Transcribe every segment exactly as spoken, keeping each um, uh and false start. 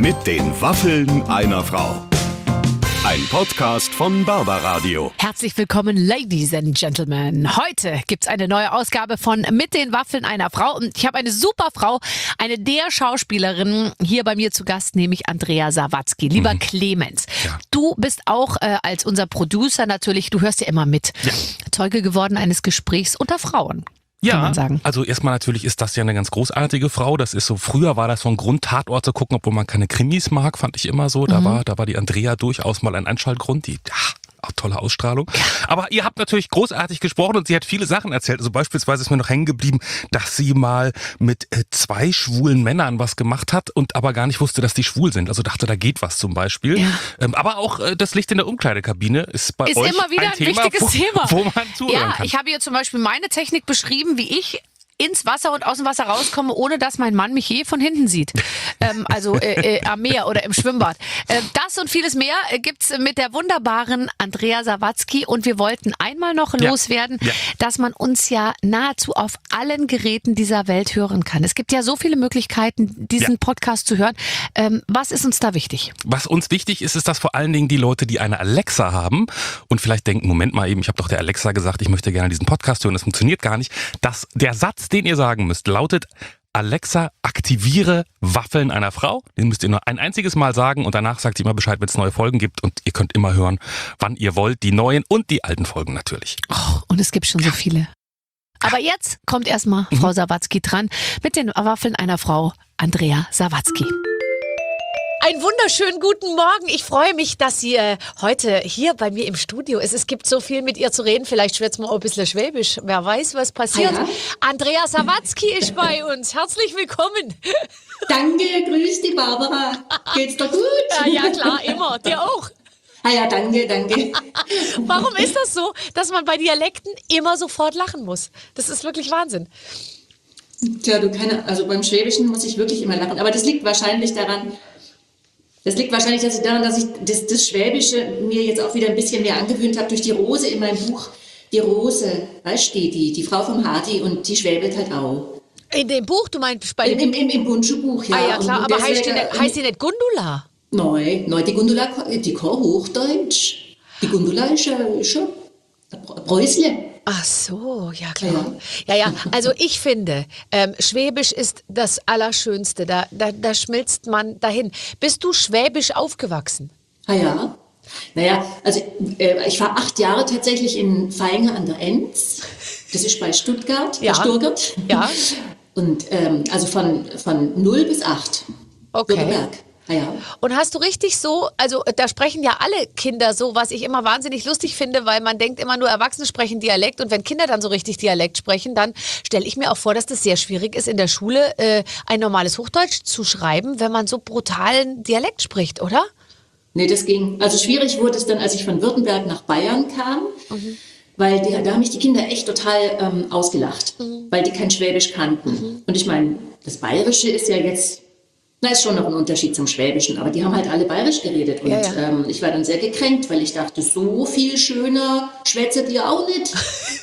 Mit den Waffeln einer Frau. Ein Podcast von Barbaradio. Herzlich willkommen, Ladies and Gentlemen. Heute gibt's eine neue Ausgabe von Mit den Waffeln einer Frau. Und ich habe eine super Frau, eine der Schauspielerinnen hier bei mir zu Gast, nämlich Andrea Sawatzki. Lieber mhm. Clemens, ja. Du bist auch äh, als unser Producer natürlich, du hörst ja immer mit, ja. Zeuge geworden eines Gesprächs unter Frauen. Ja, kann man sagen. Also erstmal natürlich ist das ja eine ganz großartige Frau. Das ist so, früher war das so ein Grund, Tatort zu gucken, obwohl man keine Krimis mag, fand ich immer so. Da mhm. war, da war die Andrea durchaus mal ein Einschaltgrund, die, ach, auch tolle Ausstrahlung. Aber ihr habt natürlich großartig gesprochen und sie hat viele Sachen erzählt. Also beispielsweise ist mir noch hängen geblieben, dass sie mal mit äh, zwei schwulen Männern was gemacht hat und aber gar nicht wusste, dass die schwul sind. Also dachte, da geht was zum Beispiel. Ja. Ähm, aber auch äh, das Licht in der Umkleidekabine ist bei ist euch immer wieder ein, ein Thema, wichtiges wo, Thema. Wo man zuhören ja, kann. Ich habe hier zum Beispiel meine Technik beschrieben, wie ich ins Wasser und aus dem Wasser rauskomme, ohne dass mein Mann mich je von hinten sieht. ähm, also äh, äh, am Meer oder im Schwimmbad. Äh, das und vieles mehr äh, gibt's mit der wunderbaren Andrea Sawatzki. Und wir wollten einmal noch ja. loswerden, ja. dass man uns ja nahezu auf allen Geräten dieser Welt hören kann. Es gibt ja so viele Möglichkeiten, diesen ja. Podcast zu hören. Ähm, was ist uns da wichtig? Was uns wichtig ist, ist, dass vor allen Dingen die Leute, die eine Alexa haben und vielleicht denken, Moment mal eben, ich habe doch der Alexa gesagt, ich möchte gerne diesen Podcast hören, das funktioniert gar nicht, dass der Satz, den ihr sagen müsst, lautet: Alexa, aktiviere Waffeln einer Frau. Den müsst ihr nur ein einziges Mal sagen und danach sagt sie immer Bescheid, wenn es neue Folgen gibt und ihr könnt immer hören, wann ihr wollt, die neuen und die alten Folgen natürlich. Oh, und es gibt schon so viele. Aber jetzt kommt erstmal mhm. Frau Sawatzki dran mit den Waffeln einer Frau, Andrea Sawatzki. Einen wunderschönen guten Morgen. Ich freue mich, dass sie äh, heute hier bei mir im Studio ist. Es gibt so viel mit ihr zu reden. Vielleicht schwätzt man auch ein bisschen Schwäbisch. Wer weiß, was passiert. Ja. Andrea Sawatzki ist bei uns. Herzlich willkommen. Danke, grüß dich, Barbara. Geht's dir gut? Ja, ja, klar, immer. Dir auch. Ah ja, danke, danke. Warum ist das so, dass man bei Dialekten immer sofort lachen muss? Das ist wirklich Wahnsinn. Tja, du keine, also beim Schwäbischen muss ich wirklich immer lachen. Aber das liegt wahrscheinlich daran, Das liegt wahrscheinlich dass ich daran, dass ich das, das Schwäbische mir jetzt auch wieder ein bisschen mehr angewöhnt habe durch die Rose in meinem Buch. Die Rose, weißt du, die, die Frau vom Hardy, und die schwäbelt halt auch. In dem Buch, du meinst bei dem Im, im, im Bundschuh-Buch, ja. Ah ja, klar, und aber heißt die, nicht, heißt die nicht Gundula? Nein, nein, die Gundula, die kann Hochdeutsch. Die Gundula ist ja schon ein Preußle. Ach so, ja klar. Ja, ja, also ich finde, ähm, Schwäbisch ist das Allerschönste, da, da, da schmilzt man dahin. Bist du schwäbisch aufgewachsen? Ah ja, naja, also äh, ich war acht Jahre tatsächlich in Vaihingen an der Enz, das ist bei Stuttgart, ja. bei Stuttgart. Ja. Und ähm, also von, von null bis acht, okay. Württemberg. Ja. Und hast du richtig so, also da sprechen ja alle Kinder so, was ich immer wahnsinnig lustig finde, weil man denkt immer nur, Erwachsene sprechen Dialekt, und wenn Kinder dann so richtig Dialekt sprechen, dann stelle ich mir auch vor, dass das sehr schwierig ist, in der Schule äh, ein normales Hochdeutsch zu schreiben, wenn man so brutalen Dialekt spricht, oder? Nee, das ging. Also schwierig wurde es dann, als ich von Württemberg nach Bayern kam, mhm. weil die, da haben mich die Kinder echt total ähm, ausgelacht, mhm. weil die kein Schwäbisch kannten. Mhm. Und ich meine, das Bayerische ist ja jetzt... Na, ist schon noch ein Unterschied zum Schwäbischen, aber die haben halt alle bayerisch geredet. Und ja, ja. Ähm, ich war dann sehr gekränkt, weil ich dachte, so viel schöner schwätzt ihr auch nicht.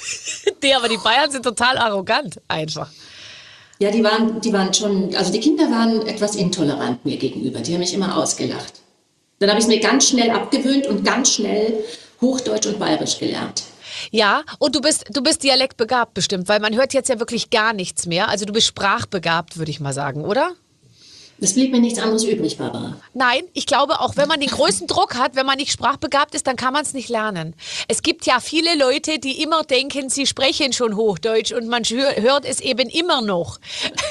Nee, aber die Bayern sind total arrogant, einfach. Ja, die waren, die waren schon, also die Kinder waren etwas intolerant mir gegenüber. Die haben mich immer ausgelacht. Dann habe ich es mir ganz schnell abgewöhnt und ganz schnell Hochdeutsch und Bayerisch gelernt. Ja, und du bist, du bist dialektbegabt bestimmt, weil man hört jetzt ja wirklich gar nichts mehr. Also du bist sprachbegabt, würde ich mal sagen, oder? Es blieb mir nichts anderes übrig, Barbara. Nein, ich glaube, auch wenn man den größten Druck hat, wenn man nicht sprachbegabt ist, dann kann man es nicht lernen. Es gibt ja viele Leute, die immer denken, sie sprechen schon Hochdeutsch, und man hört es eben immer noch.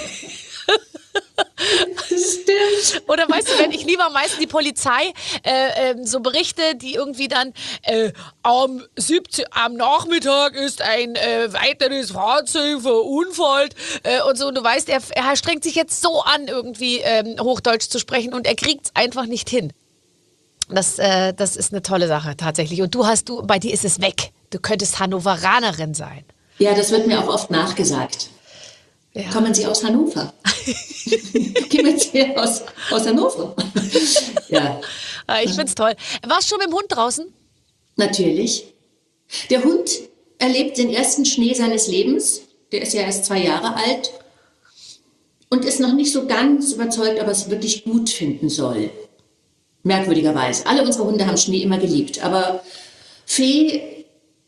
Stimmt. Oder weißt du, wenn ich lieber meistens die Polizei äh, äh, so Berichte, die irgendwie dann äh, am, siebzehn, am Nachmittag ist ein äh, weiteres Fahrzeug verunfallt äh, und so, und du weißt, er, er strengt sich jetzt so an, irgendwie ähm, Hochdeutsch zu sprechen, und er kriegt es einfach nicht hin. Das, äh, das ist eine tolle Sache tatsächlich. Und du hast, du, bei dir ist es weg. Du könntest Hannoveranerin sein. Ja, das wird mir auch oft nachgesagt. Ja. Kommen Sie aus Hannover? Kommen Sie aus, aus Hannover? Ja. Ich find's toll. Warst du schon mit dem Hund draußen? Natürlich. Der Hund erlebt den ersten Schnee seines Lebens. Der ist ja erst zwei Jahre alt. und ist noch nicht so ganz überzeugt, ob er es wirklich gut finden soll. Merkwürdigerweise. Alle unsere Hunde haben Schnee immer geliebt, aber Fee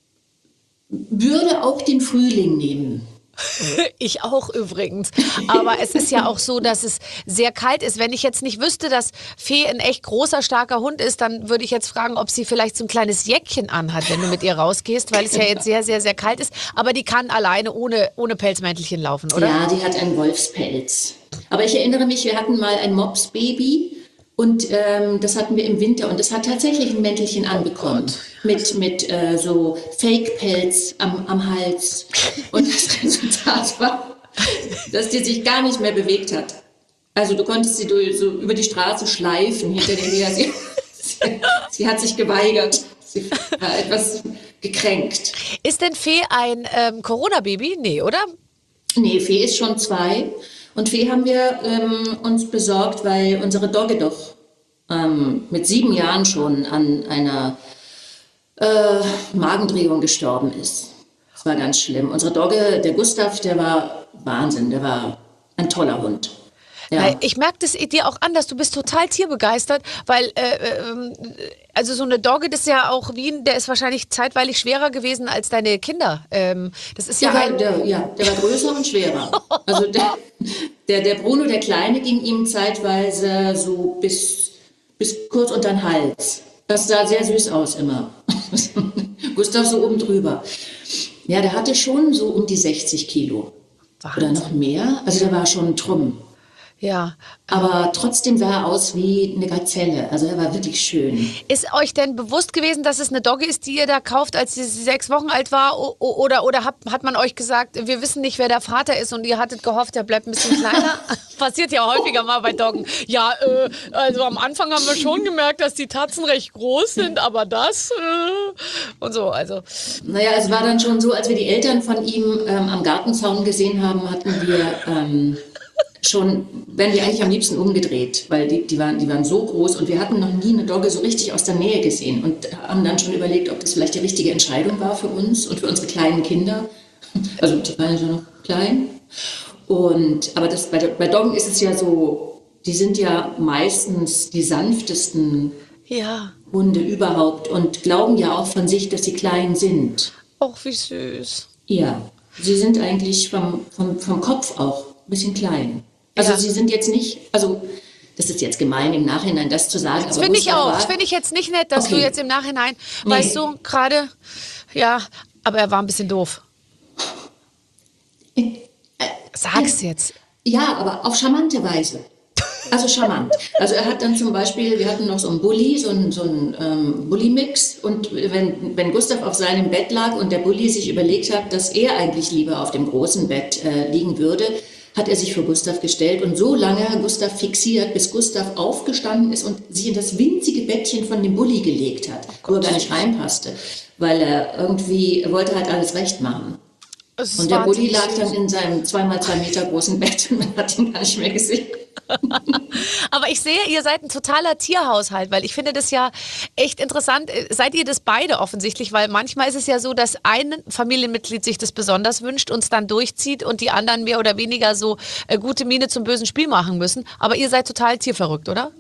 würde auch den Frühling nehmen. Ich auch übrigens. Aber es ist ja auch so, dass es sehr kalt ist. Wenn ich jetzt nicht wüsste, dass Fee ein echt großer, starker Hund ist, dann würde ich jetzt fragen, ob sie vielleicht so ein kleines Jäckchen anhat, wenn du mit ihr rausgehst, weil es ja jetzt sehr, sehr, sehr kalt ist. Aber die kann alleine ohne, ohne Pelzmäntelchen laufen, oder? Ja, die hat einen Wolfspelz. Aber ich erinnere mich, wir hatten mal ein Mops-Baby. Und ähm, das hatten wir im Winter und das hat tatsächlich ein Mäntelchen anbekommen. Oh mit mit äh, so Fake-Pelz am, am Hals. Und das Resultat war, dass die sich gar nicht mehr bewegt hat. Also du konntest sie durch, so über die Straße schleifen hinter dir her. Sie, sie, sie hat sich geweigert. Sie war etwas gekränkt. Ist denn Fee ein ähm, Corona-Baby? Nee, oder? Nee, Fee ist schon zwei. Und Fee haben wir ähm, uns besorgt, weil unsere Dogge doch ähm, mit sieben Jahren schon an einer äh, Magendrehung gestorben ist. Das war ganz schlimm. Unsere Dogge, der Gustav, der war Wahnsinn, der war ein toller Hund. Ja. Weil ich merke das dir auch an, dass du bist total tierbegeistert, weil äh, äh, also so eine Dogge, das ist ja auch Wien, der ist wahrscheinlich zeitweilig schwerer gewesen als deine Kinder. Ähm, das ist ja, Der ein war, der, ja, der war größer und schwerer. Also der, der, der Bruno, der Kleine, ging ihm zeitweise so bis, bis kurz unter den Hals. Das sah sehr süß aus immer. Gustav so oben drüber. Ja, der hatte schon so um die sechzig Kilo. Wahnsinn. Oder noch mehr. Also der war schon ein Trumm. Ja. Aber trotzdem sah er aus wie eine Gazelle. Also er war wirklich schön. Ist euch denn bewusst gewesen, dass es eine Dogge ist, die ihr da kauft, als sie sechs Wochen alt war? O- Oder, oder hat, hat man euch gesagt, wir wissen nicht, wer der Vater ist und ihr hattet gehofft, er bleibt ein bisschen kleiner? Passiert ja häufiger mal bei Doggen. Ja, äh, also am Anfang haben wir schon gemerkt, dass die Tatzen recht groß sind, aber das äh, und so, also. Naja, es war dann schon so, als wir die Eltern von ihm ähm, am Gartenzaun gesehen haben, hatten wir ähm, schon, wären wir eigentlich am liebsten umgedreht, weil die, die, waren, die waren so groß und wir hatten noch nie eine Dogge so richtig aus der Nähe gesehen und haben dann schon überlegt, ob das vielleicht die richtige Entscheidung war für uns und für unsere kleinen Kinder. Also die waren ja noch klein. Und, aber das, bei, bei Doggen ist es ja so, die sind ja meistens die sanftesten Ja. Hunde überhaupt und glauben ja auch von sich, dass sie klein sind. Och, wie süß. Ja, sie sind eigentlich vom, vom, vom Kopf auch ein bisschen klein. Also Ja. sie sind jetzt nicht, also das ist jetzt gemein im Nachhinein, das zu sagen. Das aber finde ich Gustav auch. war- Das finde ich jetzt nicht nett, dass Okay. du jetzt im Nachhinein, Nee. weißt du, gerade, ja, aber er war ein bisschen doof. Äh, Sag's jetzt. Ja, aber auf charmante Weise. Also charmant. Also er hat dann zum Beispiel, wir hatten noch so einen Bulli, so einen, so einen ähm, Bulli-Mix und wenn, wenn Gustav auf seinem Bett lag und der Bulli sich überlegt hat, dass er eigentlich lieber auf dem großen Bett äh, liegen würde, hat er sich für Gustav gestellt und so lange Gustav fixiert, bis Gustav aufgestanden ist und sich in das winzige Bettchen von dem Bulli gelegt hat, wo er gar nicht reinpasste, weil er irgendwie, er wollte halt alles recht machen. Es ist Und der Bulli wahnsinnig lag süß. dann in seinem zwei mal zwei Meter großen Bett und man hat ihn gar nicht mehr gesehen. Aber ich sehe, ihr seid ein totaler Tierhaushalt, weil ich finde das ja echt interessant. Seid ihr das beide offensichtlich? Weil manchmal ist es ja so, dass ein Familienmitglied sich das besonders wünscht und es dann durchzieht und die anderen mehr oder weniger so äh, gute Miene zum bösen Spiel machen müssen. Aber ihr seid total tierverrückt, oder?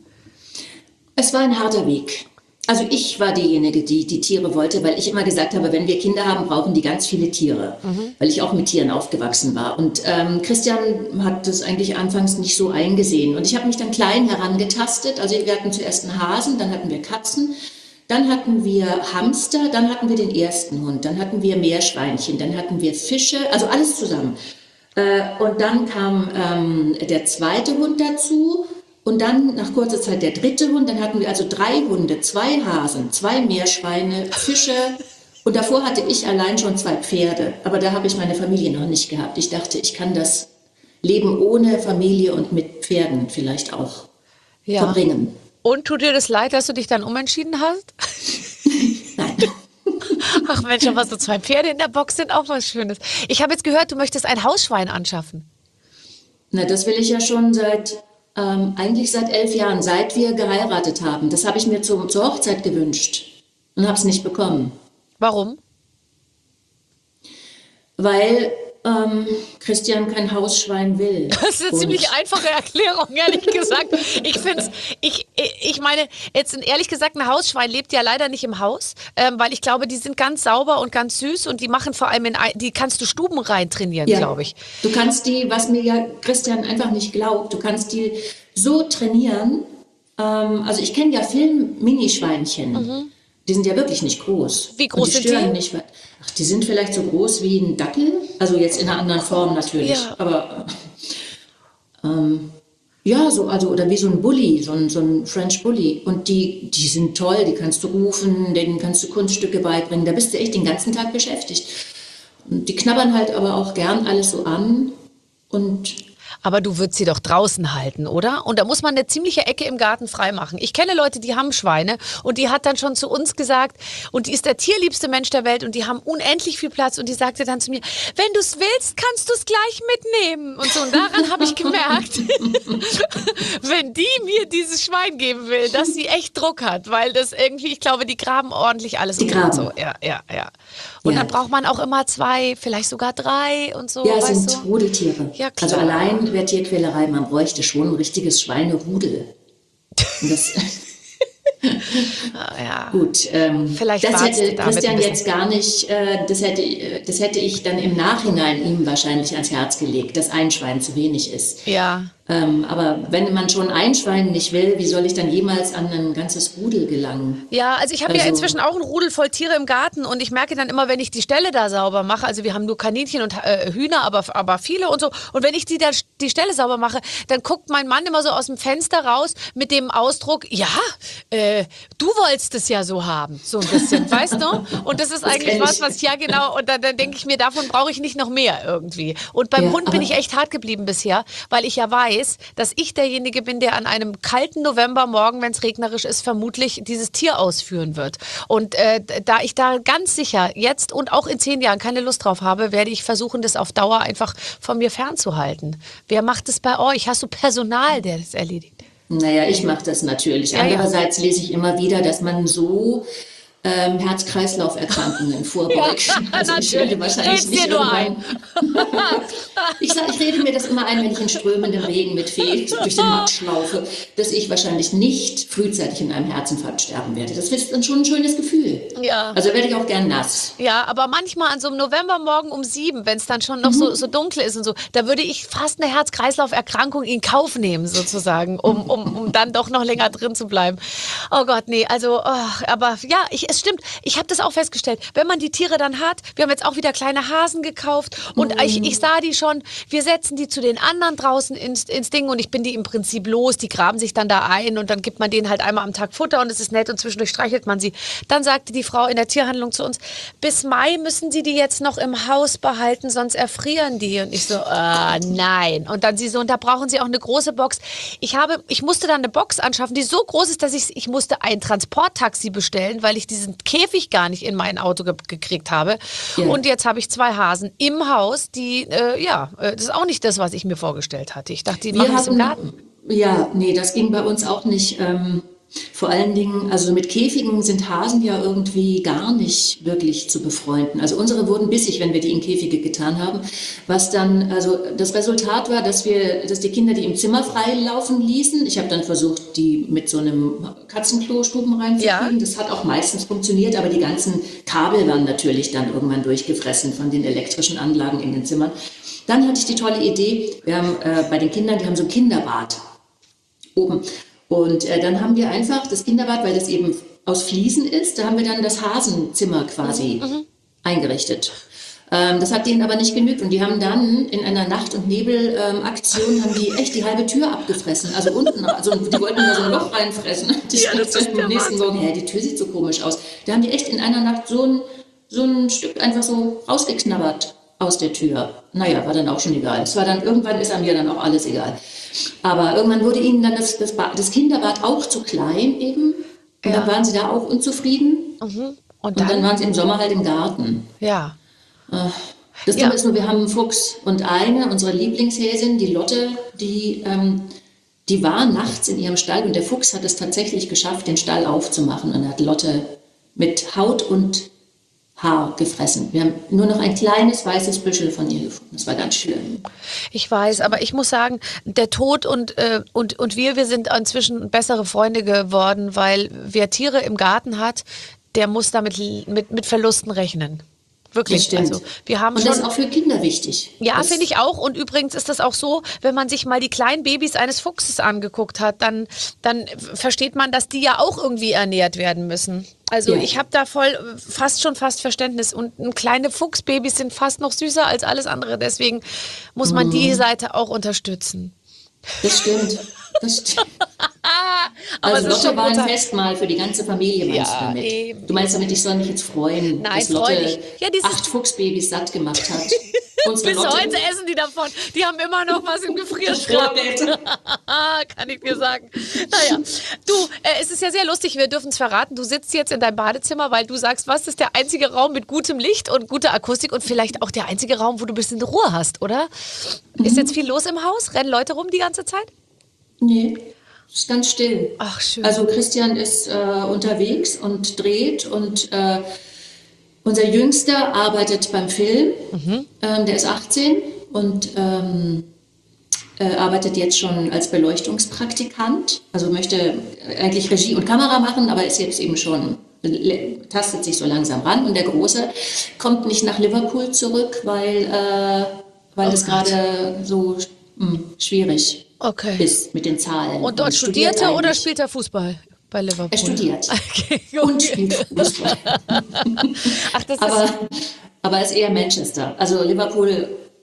Es war ein harter Weg. Also ich war diejenige, die die Tiere wollte, weil ich immer gesagt habe, wenn wir Kinder haben, brauchen die ganz viele Tiere, mhm. weil ich auch mit Tieren aufgewachsen war. Und ähm, Christian hat das eigentlich anfangs nicht so eingesehen. Und ich habe mich dann klein herangetastet. Also wir hatten zuerst einen Hasen, dann hatten wir Katzen, dann hatten wir Hamster, dann hatten wir den ersten Hund, dann hatten wir Meerschweinchen, dann hatten wir Fische, also alles zusammen. Äh, und dann kam ähm, der zweite Hund dazu. Und dann nach kurzer Zeit der dritte Hund, dann hatten wir also drei Hunde, zwei Hasen, zwei Meerschweine, Fische und davor hatte ich allein schon zwei Pferde. Aber da habe ich meine Familie noch nicht gehabt. Ich dachte, ich kann das Leben ohne Familie und mit Pferden vielleicht auch Ja. verbringen. Und tut dir das leid, dass du dich dann umentschieden hast? Nein. Ach Mensch, aber so zwei Pferde in der Box sind auch was Schönes. Ich habe jetzt gehört, du möchtest ein Hausschwein anschaffen. Na, das will ich ja schon seit, ähm, eigentlich seit elf Jahren, seit wir geheiratet haben. Das habe ich mir zum, zur Hochzeit gewünscht und habe es nicht bekommen. Warum? Weil ähm, Christian kein Hausschwein will. Das ist eine Und ziemlich einfache Erklärung, ehrlich gesagt. Ich finde es, ich, ich meine, jetzt ehrlich gesagt, ein Hausschwein lebt ja leider nicht im Haus, ähm, weil ich glaube, die sind ganz sauber und ganz süß und die machen vor allem, in, die kannst du Stuben rein trainieren, ja, glaube ich. Du kannst die, was mir ja Christian einfach nicht glaubt, du kannst die so trainieren, ähm, also ich kenne ja Film-Minischweinchen. Mhm. Die sind ja wirklich nicht groß. Wie groß die sind die? Nicht, ach, die sind vielleicht so groß wie ein Dackel. Also jetzt in einer anderen Form natürlich. Ja. Aber ähm, ja, so, also, oder wie so ein Bully, so ein, so ein French Bully. Und die, die sind toll, die kannst du rufen, denen kannst du Kunststücke beibringen. Da bist du echt den ganzen Tag beschäftigt. Und die knabbern halt aber auch gern alles so an. Und Aber du würdest sie doch draußen halten, oder? Und da muss man eine ziemliche Ecke im Garten freimachen. Ich kenne Leute, die haben Schweine und die hat dann schon zu uns gesagt, und die ist der tierliebste Mensch der Welt und die haben unendlich viel Platz und die sagte dann zu mir, wenn du es willst, kannst du es gleich mitnehmen. Und so, und daran habe ich gemerkt, wenn die mir dieses Schwein geben will, dass sie echt Druck hat, weil das irgendwie, ich glaube, die graben ordentlich alles die um graben. und so. Ja, ja, ja. Und Ja. dann braucht man auch immer zwei, vielleicht sogar drei und so. ja, es weißt sind du? Rudeltiere. Ja, klar. Also allein wäre Tierquälerei, man bräuchte schon ein richtiges Schweinerudel. Und das, Ah, ja. gut, ähm, Vielleicht das wartest hätte du damit Christian ein bisschen. jetzt gar nicht, äh, das, hätte, äh, das hätte ich dann im Nachhinein ihm wahrscheinlich ans Herz gelegt, dass ein Schwein zu wenig ist. Ja. Ähm, aber wenn man schon ein Schwein nicht will, wie soll ich dann jemals an ein ganzes Rudel gelangen? Ja, also ich habe ja Also- inzwischen auch ein Rudel voll Tiere im Garten und ich merke dann immer, wenn ich die Ställe da sauber mache, also wir haben nur Kaninchen und äh, Hühner, aber, aber viele und so, und wenn ich die, da, die Ställe sauber mache, dann guckt mein Mann immer so aus dem Fenster raus mit dem Ausdruck, ja, äh, du wolltest es ja so haben, so ein bisschen, weißt du? Und das ist Das eigentlich kenn was, ich. was, ja genau, und dann, dann denke ich mir, davon brauche ich nicht noch mehr irgendwie. Und beim Ja, Hund bin aber- ich echt hart geblieben bisher, weil ich ja weiß, dass ich derjenige bin, der an einem kalten Novembermorgen, wenn es regnerisch ist, vermutlich dieses Tier ausführen wird. Und äh, da ich da ganz sicher jetzt und auch in zehn Jahren keine Lust drauf habe, werde ich versuchen, das auf Dauer einfach von mir fernzuhalten. Wer macht es bei euch? Hast du Personal, der das erledigt? Naja, ich mache das natürlich. Ja, ja. Andererseits lese ich immer wieder, dass man so ähm, Herz-Kreislauf-Erkrankungen vorbeugt. Also ich werde wahrscheinlich Red's nicht dir nur irgendwann... ich, sag, ich rede mir das immer ein, wenn ich in strömendem Regen mit Fee durch den Matsch laufe, dass ich wahrscheinlich nicht frühzeitig in einem Herzinfarkt sterben werde. Das ist dann schon ein schönes Gefühl. Ja. Also werde ich auch gern nass. Ja, aber manchmal an so einem Novembermorgen um sieben, wenn es dann schon noch so, so dunkel ist und so, da würde ich fast eine Herz-Kreislauf-Erkrankung in Kauf nehmen, sozusagen, um, um, um dann doch noch länger drin zu bleiben. Oh Gott, nee, also, oh, aber ja, ich, es stimmt, ich habe das auch festgestellt, wenn man die Tiere dann hat, wir haben jetzt auch wieder kleine Hasen gekauft und Mhm. ich, ich sah die schon, wir setzen die zu den anderen draußen ins, ins Ding und ich bin die im Prinzip los, die graben sich dann da ein und dann gibt man denen halt einmal am Tag Futter und es ist nett und zwischendurch streichelt man sie. Dann sagte die Frau in der Tierhandlung zu uns, bis Mai müssen Sie die jetzt noch im Haus behalten, sonst erfrieren die. Und ich so, äh, nein. Und dann sie so, und da brauchen Sie auch eine große Box. Ich habe, ich musste dann eine Box anschaffen, die so groß ist, dass ich, ich musste ein Transporttaxi bestellen, weil ich diesen Käfig gar nicht in mein Auto ge gekriegt habe. Ja. Und jetzt habe ich zwei Hasen im Haus, die, äh, ja, äh, das ist auch nicht das, was ich mir vorgestellt hatte. Ich dachte, die machen das im Garten. Ja, nee, das ging bei uns auch nicht. Ähm, vor allen Dingen, also mit Käfigen sind Hasen ja irgendwie gar nicht wirklich zu befreunden. Also unsere wurden bissig, wenn wir die in Käfige getan haben. Was dann, also das Resultat war, dass wir, dass die Kinder die im Zimmer frei laufen ließen. Ich habe dann versucht, die mit so einem Katzenklo-Stuben reinzukriegen. Ja. Das hat auch meistens funktioniert, aber die ganzen Kabel waren natürlich dann irgendwann durchgefressen von den elektrischen Anlagen in den Zimmern. Dann hatte ich die tolle Idee, wir haben äh, bei den Kindern, die haben so ein Kinderbad oben. Und äh, dann haben wir einfach das Kinderbad, weil das eben aus Fliesen ist, da haben wir dann das Hasenzimmer quasi mhm. eingerichtet. Ähm, das hat denen aber nicht genügt und die haben dann in einer Nacht- und Nebel-Aktion ähm, haben die echt die halbe Tür abgefressen. Also unten, also die wollten da so ein Loch reinfressen. Ich Ja, das ist am nächsten Morgen, hä, die Tür sieht so komisch aus. Da haben die echt in einer Nacht so ein, so ein Stück einfach so rausgeknabbert aus der Tür. Naja, war dann auch schon egal. Es war dann, irgendwann ist einem ja dann auch alles egal. Aber irgendwann wurde ihnen dann das, das, Bad, das Kinderbad auch zu klein eben. Und Ja. dann waren sie da auch unzufrieden. Mhm. Und Und dann, dann waren sie im Sommer halt im Garten. ja. Das Ja. Dumme ist nur, wir haben einen Fuchs und eine, unsere Lieblingshäsin, die Lotte, die, ähm, die war nachts in ihrem Stall und der Fuchs hat es tatsächlich geschafft, den Stall aufzumachen und hat Lotte mit Haut und Haar gefressen. Wir haben nur noch ein kleines weißes Büschel von ihr gefunden. Das war ganz schlimm. Ich weiß, aber ich muss sagen, der Tod und, äh, und, und wir, wir sind inzwischen bessere Freunde geworden, weil wer Tiere im Garten hat, der muss damit mit, mit Verlusten rechnen. Wirklich, Das stimmt. also wir haben Und schon, das ist auch für Kinder wichtig. ja, Das- finde ich auch. Und übrigens ist das auch so, wenn man sich mal die kleinen Babys eines Fuchses angeguckt hat, dann, dann versteht man, dass die ja auch irgendwie ernährt werden müssen. Also Ja. ich habe da voll fast schon fast Verständnis. Und ein kleine Fuchsbabys sind fast noch süßer als alles andere. Deswegen muss man Mhm. die Seite auch unterstützen. Das stimmt. Das stimmt. Aber Also es ist Lotte schon war ein brutal. Festmahl für die ganze Familie, meinst Ja, du damit? eben. Du meinst damit, ich soll mich jetzt freuen, Nein, dass Lotte freudig. Ja, dieses- acht Fuchsbabys satt gemacht hat. Unsere Bis Lotte- heute essen die davon. Die haben immer noch was im Gefrierschrank. Kann ich dir sagen. Naja, du, äh, es ist ja sehr lustig, wir dürfen es verraten. Du sitzt jetzt in deinem Badezimmer, weil du sagst, was ist der einzige Raum mit gutem Licht und guter Akustik und vielleicht auch der einzige Raum, wo du ein bisschen Ruhe hast, oder? Ist jetzt viel los im Haus? Rennen Leute rum die ganze Zeit? Nee, ist ganz still. Ach, schön. Also Christian ist äh, unterwegs und dreht und äh, unser Jüngster arbeitet beim Film. Mhm. Ähm, der ist achtzehn und ähm, äh, arbeitet jetzt schon als Beleuchtungspraktikant. Also möchte eigentlich Regie und Kamera machen, aber ist jetzt eben schon, tastet sich so langsam ran. Und der Große kommt nicht nach Liverpool zurück, weil, äh, weil Oh das Gott. gerade so mh, schwierig Okay. ist mit den Zahlen. Und dort studiert studiert er oder eigentlich. spielt er Fußball bei Liverpool? Er studiert. Okay, Und okay. spielt Fußball. Ach, das ist, aber, aber er ist eher Manchester. Also Liverpool,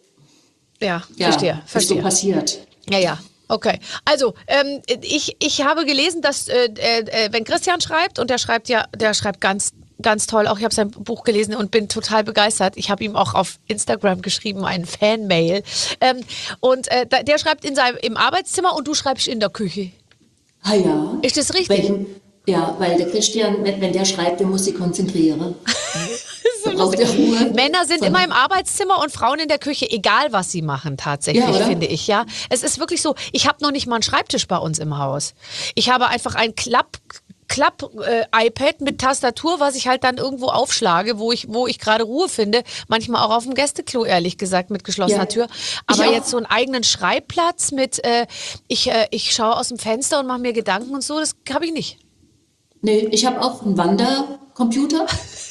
ja, ja, verstehe, ist so verstehe. passiert. Ja, ja. Okay, also ähm, ich, ich habe gelesen, dass äh, äh, wenn Christian schreibt, und der schreibt ja, der schreibt ganz ganz toll, auch ich habe sein Buch gelesen und bin total begeistert. Ich habe ihm auch auf Instagram geschrieben, einen Fanmail. Ähm, und äh, da- der schreibt in seinem, im Arbeitszimmer und du schreibst in der Küche. Ah ja. Ist das richtig? Weil, ja, weil der Christian, wenn, wenn der schreibt, der muss sich konzentrieren. Da braucht er Ruhe. Männer sind Von- immer im Arbeitszimmer und Frauen in der Küche, egal was sie machen tatsächlich, Ja, oder? finde ich. Ja, es ist wirklich so. Ich habe noch nicht mal einen Schreibtisch bei uns im Haus. Ich habe einfach ein Klapp Klapp-iPad mit Tastatur, was ich halt dann irgendwo aufschlage, wo ich, wo ich gerade Ruhe finde. Manchmal auch auf dem Gästeklo, ehrlich gesagt, mit geschlossener Ja. Tür. Ich Aber auch. jetzt so einen eigenen Schreibplatz mit, äh, ich, äh, ich schaue aus dem Fenster und mache mir Gedanken und so, das habe ich nicht. Nee, ich habe auch einen Wandercomputer.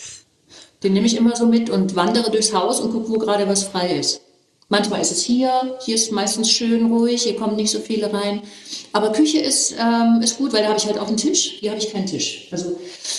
Den nehme ich immer so mit und wandere durchs Haus und gucke, wo gerade was frei ist. Manchmal ist es hier, hier ist meistens schön ruhig, hier kommen nicht so viele rein. Aber Küche ist, ähm, ist gut, weil da habe ich halt auch einen Tisch. Hier habe ich keinen Tisch. Also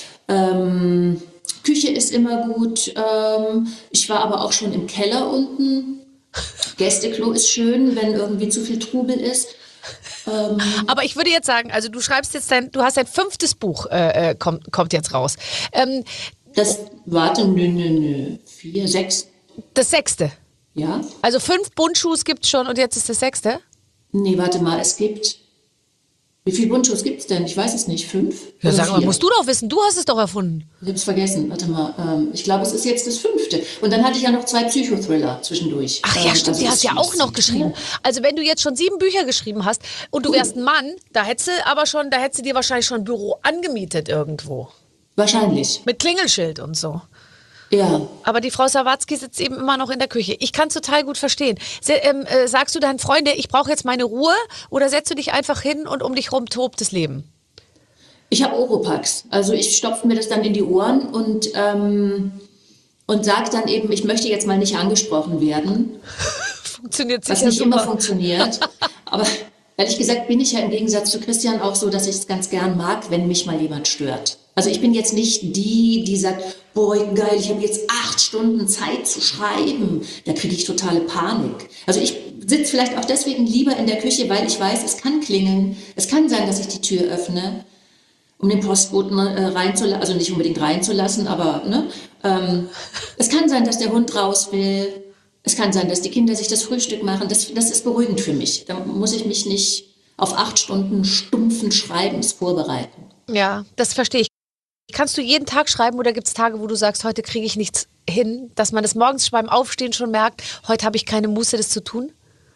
ähm, Küche ist immer gut. Ähm, ich war aber auch schon im Keller unten. Gästeklo ist schön, wenn irgendwie zu viel Trubel ist. Ähm, Aber ich würde jetzt sagen, also du schreibst jetzt dein, du hast dein fünftes Buch, äh, äh, kommt, kommt jetzt raus. Ähm, das, warte, nö, nö, nö. Vier, sechs, das sechste. ja? Also fünf Buntschuhs gibt es schon und jetzt ist das sechste? Nee, warte mal, es gibt. Wie viele Buntschuhs gibt es denn? Ich weiß es nicht. Fünf? Ja, Oder sag mal, vier? musst du doch wissen, du hast es doch erfunden. Ich hab's vergessen. Warte mal. Ähm, ich glaube, es ist jetzt das fünfte. Und dann hatte ich ja noch zwei Psychothriller zwischendurch. Ach ja, Ähm, stimmt, also die es hast du ja ist auch noch sieben. geschrieben. Also wenn du jetzt schon sieben Bücher geschrieben hast und du wärst ein Mann, da hättest du aber schon, da hättest du dir wahrscheinlich schon ein Büro angemietet irgendwo. Wahrscheinlich. Mit Klingelschild und so. Ja. Aber die Frau Sawatzki sitzt eben immer noch in der Küche. Ich kann es total gut verstehen. Se, ähm, äh, sagst du deinen Freunden, ich brauche jetzt meine Ruhe oder setzt du dich einfach hin und um dich rum tobt das Leben? Ich habe Oropax. Also ich stopfe mir das dann in die Ohren und, ähm, und sage dann eben, ich möchte jetzt mal nicht angesprochen werden. Funktioniert Was sicher nicht immer super. funktioniert. Aber ehrlich gesagt bin ich ja im Gegensatz zu Christian auch so, dass ich es ganz gern mag, wenn mich mal jemand stört. Also ich bin jetzt nicht die, die sagt, boah, geil, ich habe jetzt acht Stunden Zeit zu schreiben. Da kriege ich totale Panik. Also ich sitze vielleicht auch deswegen lieber in der Küche, weil ich weiß, es kann klingeln. Es kann sein, dass ich die Tür öffne, um den Postboten äh, reinzulassen, also nicht unbedingt reinzulassen, aber ne, ähm, es kann sein, dass der Hund raus will. Es kann sein, dass die Kinder sich das Frühstück machen. Das, das ist beruhigend für mich. Da muss ich mich nicht auf acht Stunden stumpfen Schreibens vorbereiten. Ja, das verstehe ich. Kannst du jeden Tag schreiben oder gibt es Tage, wo du sagst, heute kriege ich nichts hin, dass man das morgens beim Aufstehen schon merkt, heute habe ich keine Muße, das zu tun?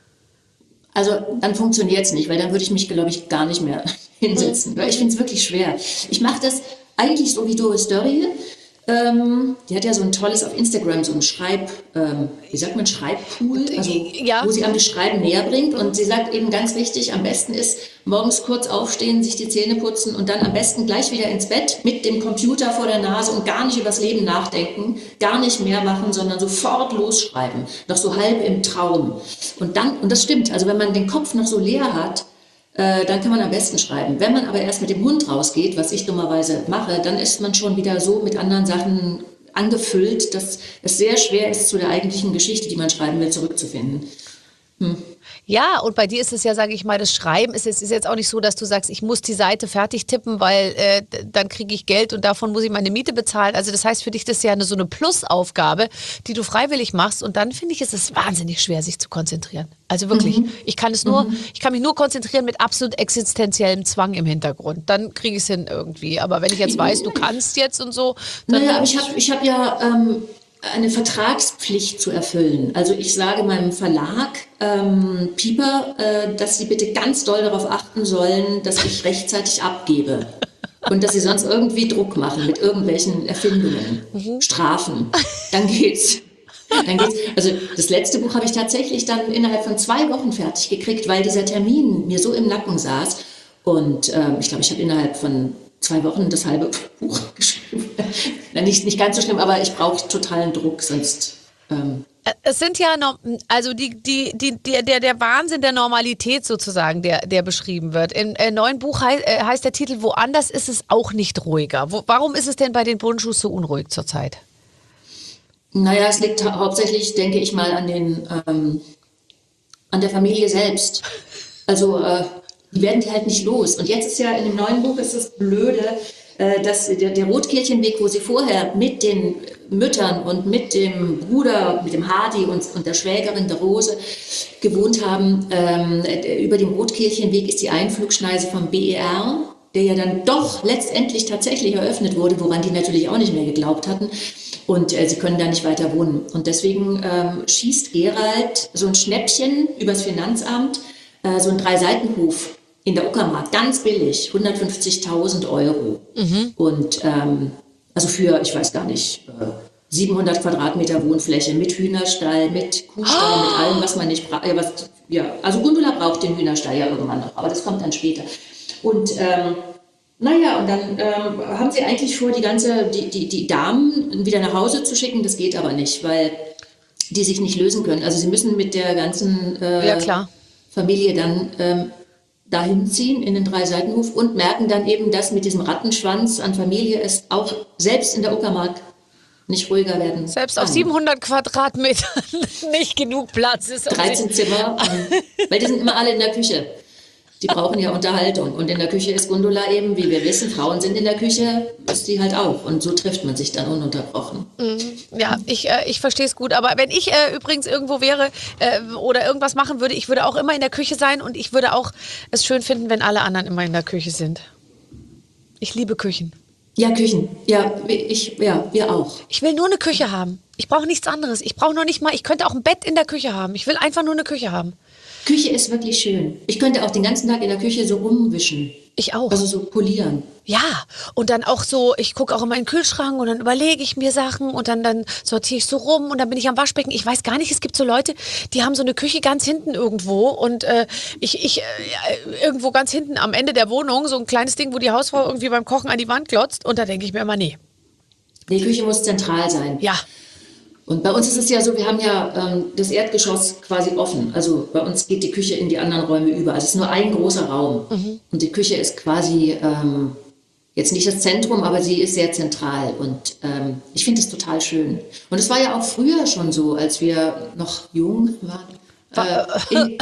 Also dann funktioniert es nicht, weil dann würde ich mich, glaube ich, gar nicht mehr hinsetzen. Weil ich finde es wirklich schwer. Ich mache das eigentlich so wie Doris Dörrie. Ähm, die hat ja so ein tolles auf Instagram, so ein Schreib, ähm, wie sagt man, Schreibpool, also Ja. wo sie einem das Schreiben näher bringt. Und sie sagt eben ganz wichtig, am besten ist morgens kurz aufstehen, sich die Zähne putzen und dann am besten gleich wieder ins Bett mit dem Computer vor der Nase und gar nicht übers Leben nachdenken, gar nicht mehr machen, sondern sofort losschreiben, noch so halb im Traum. Und dann, und das stimmt, also wenn man den Kopf noch so leer hat, äh, dann kann man am besten schreiben. Wenn man aber erst mit dem Hund rausgeht, was ich dummerweise mache, dann ist man schon wieder so mit anderen Sachen angefüllt, dass es sehr schwer ist, zu der eigentlichen Geschichte, die man schreiben will, zurückzufinden. Hm. Ja, und bei dir ist es ja, sage ich mal, das Schreiben ist, ist jetzt auch nicht so, dass du sagst, ich muss die Seite fertig tippen, weil äh, dann kriege ich Geld und davon muss ich meine Miete bezahlen. Also das heißt, für dich das ist ja eine, so eine Plusaufgabe, die du freiwillig machst. Und dann finde ich, ist es wahnsinnig schwer, sich zu konzentrieren. Also wirklich, mhm. ich kann es nur, mhm. ich kann mich nur konzentrieren mit absolut existenziellem Zwang im Hintergrund. Dann kriege ich es hin irgendwie. Aber wenn ich jetzt weiß, du kannst jetzt und so. Dann naja, aber ich habe ich hab ja ähm, eine Vertragspflicht zu erfüllen. Also ich sage meinem Verlag, ähm, Piper, äh, dass sie bitte ganz doll darauf achten sollen, dass ich rechtzeitig abgebe. Und dass sie sonst irgendwie Druck machen mit irgendwelchen Erfindungen, mhm. Strafen. Dann geht's. Dann geht's. Also das letzte Buch habe ich tatsächlich dann innerhalb von zwei Wochen fertig gekriegt, weil dieser Termin mir so im Nacken saß. Und ähm, ich glaube, ich habe innerhalb von zwei Wochen das halbe Buch geschrieben. Na, nicht, nicht ganz so schlimm, aber ich brauche totalen Druck, sonst... Ähm Es sind ja noch, also die, die, die, die, der, der Wahnsinn der Normalität sozusagen, der, der beschrieben wird. Im äh, neuen Buch hei, äh, heißt der Titel, woanders ist es auch nicht ruhiger. Wo, warum ist es denn bei den Bundschuhs so unruhig zurzeit? Naja, es liegt hau- hauptsächlich, denke ich mal, an, den, ähm, an der Familie selbst. Also äh, die werden die halt nicht los. Und jetzt ist ja in dem neuen Buch ist das Blöde, äh, dass der, der Rotkirchenweg, wo sie vorher mit den Müttern und mit dem Bruder, mit dem Hardy und, und der Schwägerin der Rose gewohnt haben, ähm, über dem Rotkirchenweg ist die Einflugschneise vom B E R, der ja dann doch letztendlich tatsächlich eröffnet wurde, woran die natürlich auch nicht mehr geglaubt hatten. Und äh, sie können da nicht weiter wohnen. Und deswegen ähm, schießt Gerald so ein Schnäppchen übers Finanzamt, äh, so ein Drei-Seiten-Hof in der Uckermark, ganz billig, hundertfünfzigtausend Euro. Mhm. Und ähm, also für, ich weiß gar nicht, äh, siebenhundert Quadratmeter Wohnfläche mit Hühnerstall, mit Kuhstall, oh. mit allem, was man nicht braucht. Ja, was, ja, also Gundula braucht den Hühnerstall ja irgendwann noch, aber das kommt dann später. Und ähm, naja, und dann ähm, haben sie eigentlich vor, die ganze, die, die, die Damen wieder nach Hause zu schicken. Das geht aber nicht, weil die sich nicht lösen können. Also sie müssen mit der ganzen äh, ja, klar. Familie dann ähm, dahin ziehen in den Drei-Seiten-Hof und merken dann eben, dass mit diesem Rattenschwanz an Familie es auch selbst in der Uckermark nicht ruhiger werden Selbst kann. auf siebenhundert Quadratmetern nicht genug Platz ist. dreizehn Zimmer, weil die sind immer alle in der Küche. Die brauchen ja Unterhaltung. Und in der Küche ist Gundula eben, wie wir wissen, Frauen sind in der Küche, ist die halt auch. Und so trifft man sich dann ununterbrochen. Ja, ich, äh, ich verstehe es gut. Aber wenn ich äh, übrigens irgendwo wäre äh, oder irgendwas machen würde, ich würde auch immer in der Küche sein und ich würde auch es schön finden, wenn alle anderen immer in der Küche sind. Ich liebe Küchen. Ja, Küchen. Ja, ich, ja, wir auch. Ich will nur eine Küche haben. Ich brauche nichts anderes. Ich brauche noch nicht mal, ich könnte auch ein Bett in der Küche haben. Ich will einfach nur eine Küche haben. Küche ist wirklich schön. Ich könnte auch den ganzen Tag in der Küche so rumwischen. Ich auch. Also so polieren. Ja, und dann auch so, ich gucke auch in meinen Kühlschrank und dann überlege ich mir Sachen und dann, dann sortiere ich so rum und dann bin ich am Waschbecken. Ich weiß gar nicht, es gibt so Leute, die haben so eine Küche ganz hinten irgendwo und äh, ich, ich äh, irgendwo ganz hinten am Ende der Wohnung, so ein kleines Ding, wo die Hausfrau irgendwie beim Kochen an die Wand glotzt und da denke ich mir immer, nee. Die Küche muss zentral sein. Ja. Und bei uns ist es ja so, wir haben ja ähm, das Erdgeschoss quasi offen. Also bei uns geht die Küche in die anderen Räume über. Also es ist nur ein großer Raum. Mhm. Und die Küche ist quasi ähm, jetzt nicht das Zentrum, aber sie ist sehr zentral. Und ähm, ich finde es total schön. Und es war ja auch früher schon so, als wir noch jung waren. Äh, in,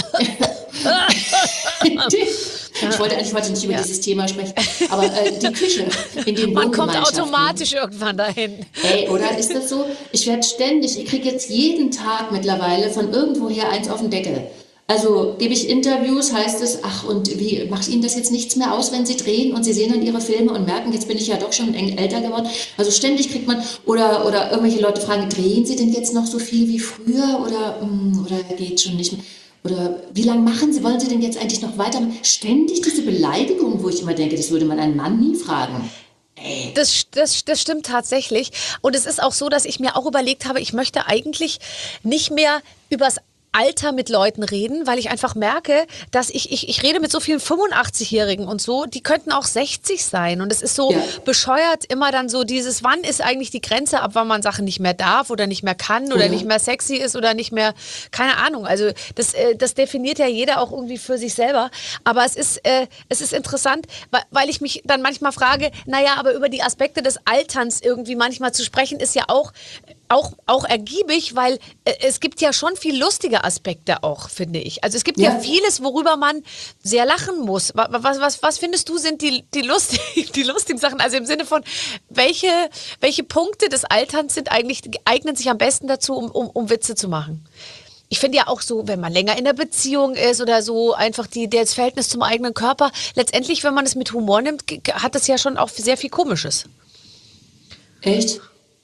ich wollte eigentlich heute nicht über ja. dieses Thema sprechen, aber äh, die Küche in den Man kommt automatisch irgendwann dahin. Ey, oder ist das so? Ich werde ständig, ich kriege jetzt jeden Tag mittlerweile von irgendwoher eins auf den Deckel. Also gebe ich Interviews, heißt es, ach und wie, macht Ihnen das jetzt nichts mehr aus, wenn Sie drehen und Sie sehen dann Ihre Filme und merken, jetzt bin ich ja doch schon älter geworden. Also ständig kriegt man, oder, oder irgendwelche Leute fragen, drehen Sie denn jetzt noch so viel wie früher oder, oder geht schon nicht mehr? Oder wie lange machen Sie, wollen Sie denn jetzt eigentlich noch weitermachen? Ständig diese Beleidigung, wo ich immer denke, das würde man einen Mann nie fragen. Ey. Das, das, das stimmt tatsächlich. Und es ist auch so, dass ich mir auch überlegt habe, ich möchte eigentlich nicht mehr übers Alter mit Leuten reden, weil ich einfach merke, dass ich, ich, ich rede mit so vielen fünfundachtzig-Jährigen und so, die könnten auch sechzig sein. Und es ist so Ja. bescheuert immer dann so dieses, wann ist eigentlich die Grenze, ab wann man Sachen nicht mehr darf oder nicht mehr kann oder Mhm. nicht mehr sexy ist oder nicht mehr, keine Ahnung. Also das, äh, das definiert ja jeder auch irgendwie für sich selber. Aber es ist, äh, es ist interessant, weil, weil ich mich dann manchmal frage, naja, aber über die Aspekte des Alterns irgendwie manchmal zu sprechen, ist ja auch Auch, auch ergiebig, weil äh, es gibt ja schon viel lustige Aspekte auch, finde ich. Also es gibt ja, Ja. vieles, worüber man sehr lachen muss. Was, was, was, was findest du sind die, die, lustig, die lustigen Sachen? Also im Sinne von, welche, welche Punkte des Alterns sind eigentlich, eignen sich am besten dazu, um, um, um Witze zu machen? Ich finde ja auch so, wenn man länger in der Beziehung ist oder so, einfach die, das Verhältnis zum eigenen Körper. Letztendlich, wenn man es mit Humor nimmt, g- hat das ja schon auch sehr viel Komisches. Echt?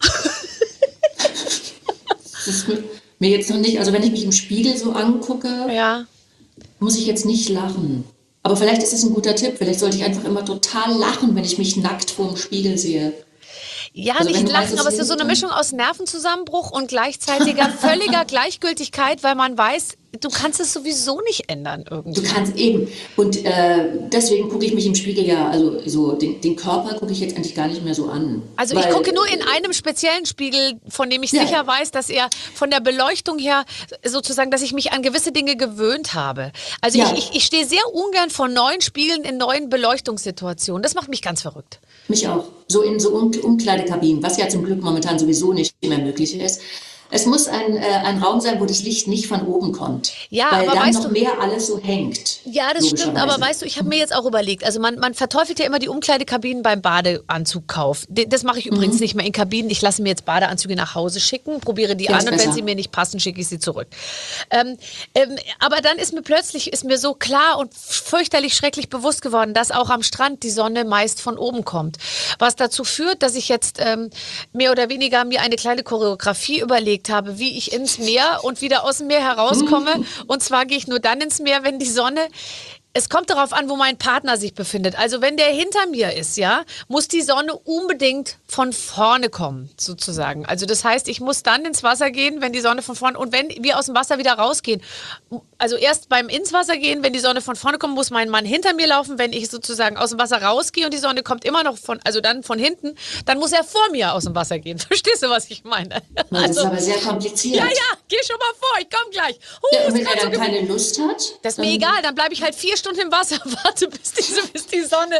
Das ist mir- mir jetzt noch nicht, also wenn ich mich im Spiegel so angucke, Ja. muss ich jetzt nicht lachen. Aber vielleicht ist es ein guter Tipp. Vielleicht sollte ich einfach immer total lachen, wenn ich mich nackt vor dem Spiegel sehe. Ja, Also nicht wenn du lachen, weißt, aber es es ist so eine sind- Mischung aus Nervenzusammenbruch und gleichzeitiger völliger Gleichgültigkeit, weil man weiß, du kannst es sowieso nicht ändern irgendwie. Du kannst eben. Und äh, deswegen gucke ich mich im Spiegel ja, also so den, den Körper gucke ich jetzt eigentlich gar nicht mehr so an. Also ich Weil- gucke nur in einem speziellen Spiegel, von dem ich Ja. sicher weiß, dass er von der Beleuchtung her sozusagen, dass ich mich an gewisse Dinge gewöhnt habe. Also Ja. ich, ich, ich stehe sehr ungern vor neuen Spiegeln in neuen Beleuchtungssituationen. Das macht mich ganz verrückt. Mich auch. So in so Um- Umkleidekabinen, was ja zum Glück momentan sowieso nicht mehr möglich ist. Es muss ein, äh, ein Raum sein, wo das Licht nicht von oben kommt. Ja, weil aber dann weißt noch du- mehr alles so hängt. Ja, das stimmt, logischerweise. aber weißt du, ich habe mir jetzt auch überlegt, also man, man verteufelt ja immer die Umkleidekabinen beim Badeanzugkauf. D- Das mache ich übrigens nicht mehr in Kabinen. Ich lasse mir jetzt Badeanzüge nach Hause schicken, probiere die Ja, an ist und wenn besser. sie mir nicht passen, schicke ich sie zurück. Ähm, ähm, aber dann ist mir plötzlich ist mir so klar und fürchterlich schrecklich bewusst geworden, dass auch am Strand die Sonne meist von oben kommt. Was dazu führt, dass ich jetzt ähm, mehr oder weniger mir eine kleine Choreografie überlegt habe, wie ich ins Meer und wieder aus dem Meer herauskomme. Und zwar gehe ich nur dann ins Meer, wenn die Sonne... Es kommt darauf an, wo mein Partner sich befindet. Also wenn der hinter mir ist, ja, muss die Sonne unbedingt von vorne kommen, sozusagen. Also das heißt, ich muss dann ins Wasser gehen, wenn die Sonne von vorne... Und wenn wir aus dem Wasser wieder rausgehen, also erst beim ins Wasser gehen, wenn die Sonne von vorne kommt, muss mein Mann hinter mir laufen. Wenn ich sozusagen aus dem Wasser rausgehe und die Sonne kommt immer noch von, also dann von hinten, dann muss er vor mir aus dem Wasser gehen. Verstehst du, was ich meine? Na, das ist Also, aber sehr kompliziert. ja, ja, geh schon mal vor, ich komm gleich. Huh, Ja, ist und wenn grad er so dann gemütlich. keine Lust hat, Das ist mir dann- egal, dann bleibe ich halt vier Stunden im Wasser, warte, bis, diese, bis die Sonne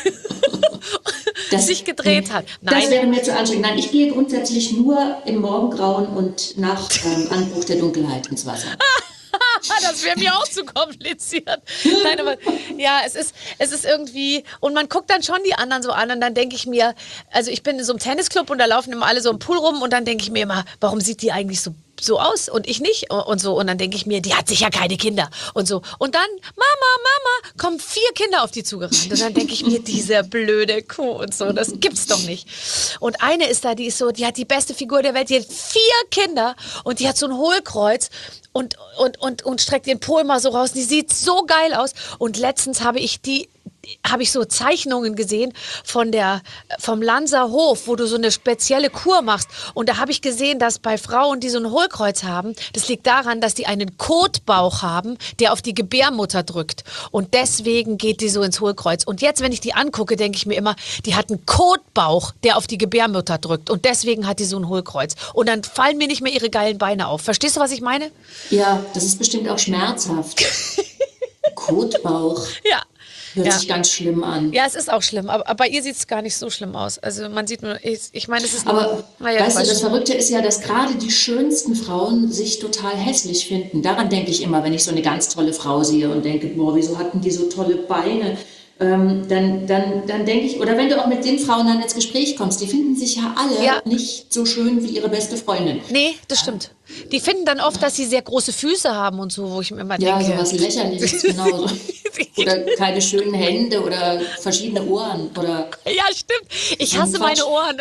Das- sich gedreht hat. Das Nein, wäre mir zu anstrengend. Nein, ich gehe grundsätzlich nur im Morgengrauen und nach ähm, Anbruch der Dunkelheit ins Wasser. das wäre mir auch zu kompliziert. Nein, aber ja, es ist, es ist irgendwie, und man guckt dann schon die anderen so an und dann denke ich mir, also ich bin in so einem Tennisclub und da laufen immer alle so im Pool rum und dann denke ich mir immer, warum sieht die eigentlich so so aus und ich nicht und so und dann denke ich mir, die hat sicher keine Kinder und so und dann Mama, Mama, kommen vier Kinder auf die zugerannt und dann denke ich mir, diese blöde Kuh und so, das gibt's doch nicht. Und eine ist da, die ist so, die hat die beste Figur der Welt, die hat vier Kinder und die hat so ein Hohlkreuz und und und und streckt den Po immer so raus, die sieht so geil aus und letztens habe ich die habe ich so Zeichnungen gesehen von der, vom Lanser Hof, wo du so eine spezielle Kur machst. Und da habe ich gesehen, dass bei Frauen, die so ein Hohlkreuz haben, das liegt daran, dass die einen Kotbauch haben, der auf die Gebärmutter drückt. Und deswegen geht die so ins Hohlkreuz. Und jetzt, wenn ich die angucke, denke ich mir immer, die hat einen Kotbauch, der auf die Gebärmutter drückt. Und deswegen hat die so ein Hohlkreuz. Und dann fallen mir nicht mehr ihre geilen Beine auf. Verstehst du, was ich meine? Ja, das ist bestimmt auch schmerzhaft. Kotbauch. Ja. Hört Ja. sich ganz schlimm an. Ja, es ist auch schlimm, aber, aber bei ihr sieht es gar nicht so schlimm aus. Also man sieht nur, ich, ich meine, es ist nur, Aber naja, weißt du, Quatsch. das Verrückte ist ja, dass gerade die schönsten Frauen sich total hässlich finden. Daran denke ich immer, wenn ich so eine ganz tolle Frau sehe und denke, boah, wieso hatten die so tolle Beine? Ähm, dann, dann, dann denke ich, oder wenn du auch mit den Frauen dann ins Gespräch kommst, die finden sich ja alle Ja. nicht so schön wie ihre beste Freundin. Nee, das stimmt. Die finden dann oft, dass sie sehr große Füße haben und so, wo ich mir immer Ja, denke. sowas Lächerliches, genauso. Oder keine schönen Hände oder verschiedene Ohren oder Ja, stimmt. Ich hasse Quatsch. meine Ohren.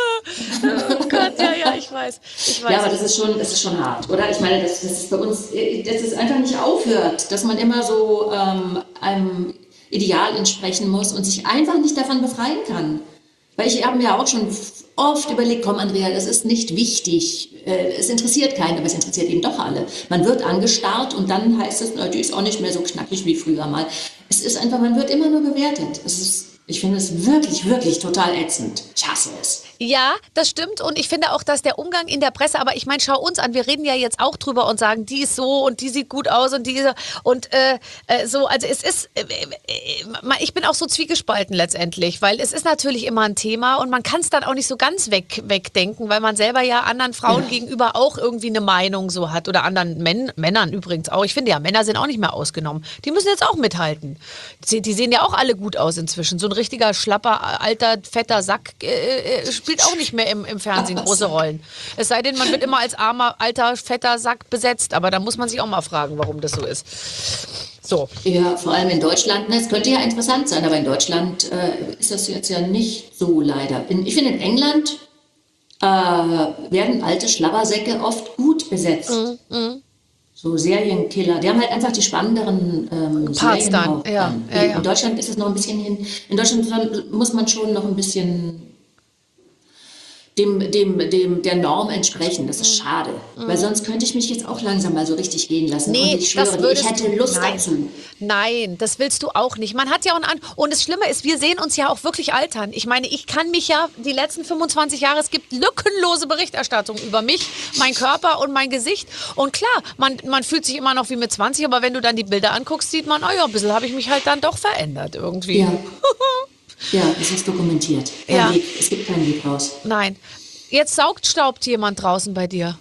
Oh Gott, ja, ja, ich weiß. Ich weiß. ja, aber das ist schon, das ist schon hart, oder? Ich meine, dass das ist bei uns, dass es einfach nicht aufhört, dass man immer so ähm, einem Ideal entsprechen muss und sich einfach nicht davon befreien kann. Weil ich habe mir auch schon oft überlegt, komm Andrea, das ist nicht wichtig. Äh, es interessiert keinen, aber es interessiert eben doch alle. Man wird angestarrt und dann heißt es, na, die ist auch nicht mehr so knackig wie früher mal. Es ist einfach, man wird immer nur bewertet. Es ist, ich finde es wirklich, wirklich total ätzend. Ich hasse es. Ja, das stimmt und ich finde auch, dass der Umgang in der Presse, aber ich meine, schau uns an, wir reden ja jetzt auch drüber und sagen, die ist so und die sieht gut aus und die und äh, äh, so, also es ist, äh, äh, ich bin auch so zwiegespalten letztendlich, weil es ist natürlich immer ein Thema und man kann es dann auch nicht so ganz weg, wegdenken, weil man selber ja anderen Frauen ja. gegenüber auch irgendwie eine Meinung so hat oder anderen Män Männern übrigens auch. Ich finde ja, Männer sind auch nicht mehr ausgenommen. Die müssen jetzt auch mithalten. Die, die sehen ja auch alle gut aus inzwischen. So ein richtiger, schlapper, alter, fetter Sack äh, äh, spielt auch nicht mehr im, im Fernsehen große Rollen. Es sei denn, man wird immer als armer, alter, fetter Sack besetzt. Aber da muss man sich auch mal fragen, warum das so ist. So. Ja, vor allem in Deutschland. Es könnte ja interessant sein, aber in Deutschland äh, ist das jetzt ja nicht so leider. In, ich finde, in England äh, werden alte Schlabbersäcke oft gut besetzt. Mm, mm. So Serienkiller. Die haben halt einfach die spannenderen ähm, Parts dann. Ja, dann. ja, ja. In Deutschland ist es noch ein bisschen hin. In Deutschland muss man schon noch ein bisschen dem, dem, dem der Norm entsprechen. Das ist schade. Mhm. Weil sonst könnte ich mich jetzt auch langsam mal so richtig gehen lassen. Nee, und ich schwöre, ich hätte Lust nein. dazu. Nein, das willst du auch nicht. Man hat ja auch einen An und das Schlimme ist, wir sehen uns ja auch wirklich altern. Ich meine, ich kann mich ja die letzten fünfundzwanzig Jahre, es gibt lückenlose Berichterstattung über mich, mein Körper und mein Gesicht. Und klar, man, man fühlt sich immer noch wie mit zwanzig, aber wenn du dann die Bilder anguckst, sieht man, oh ja, ein bisschen habe ich mich halt dann doch verändert irgendwie. Ja. Ja, das ist dokumentiert. Kein Ja. Weg. Es gibt keinen Weg raus. Nein. Jetzt saugt, staubt jemand draußen bei dir.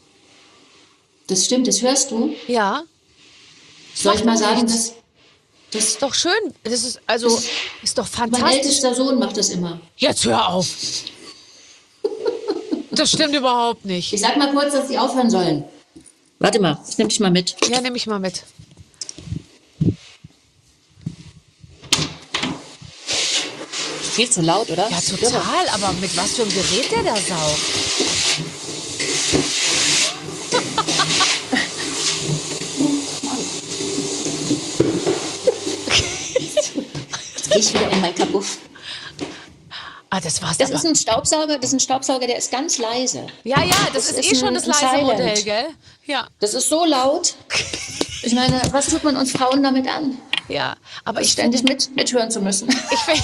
Das stimmt, das hörst du. Ja. Soll ich mal Macht sagen, nichts. dass Das ist doch schön. Das ist also Das- ist doch mein fantastisch. ältester Sohn macht das immer. Jetzt hör auf. Das stimmt überhaupt nicht. Ich sag mal kurz, dass sie aufhören sollen. Warte mal, ich nehme dich mal mit. Ja, nehme ich mal mit. Viel zu laut, oder? Ja, total. Aber mit was für einem Gerät der da saugt? Jetzt gehe ich wieder in mein Kabuff. Ah, das war's. Das aber. ist ein Staubsauger, das ist ein Staubsauger, der ist ganz leise. Ja, ja, das, Das ist, ist eh schon ein- das ein leise Silent. Modell, gell? Ja, Das ist so laut. Ich meine, was tut man uns Frauen damit an? ja. Aber ich Ständig finde, mit, mithören zu müssen. ich find,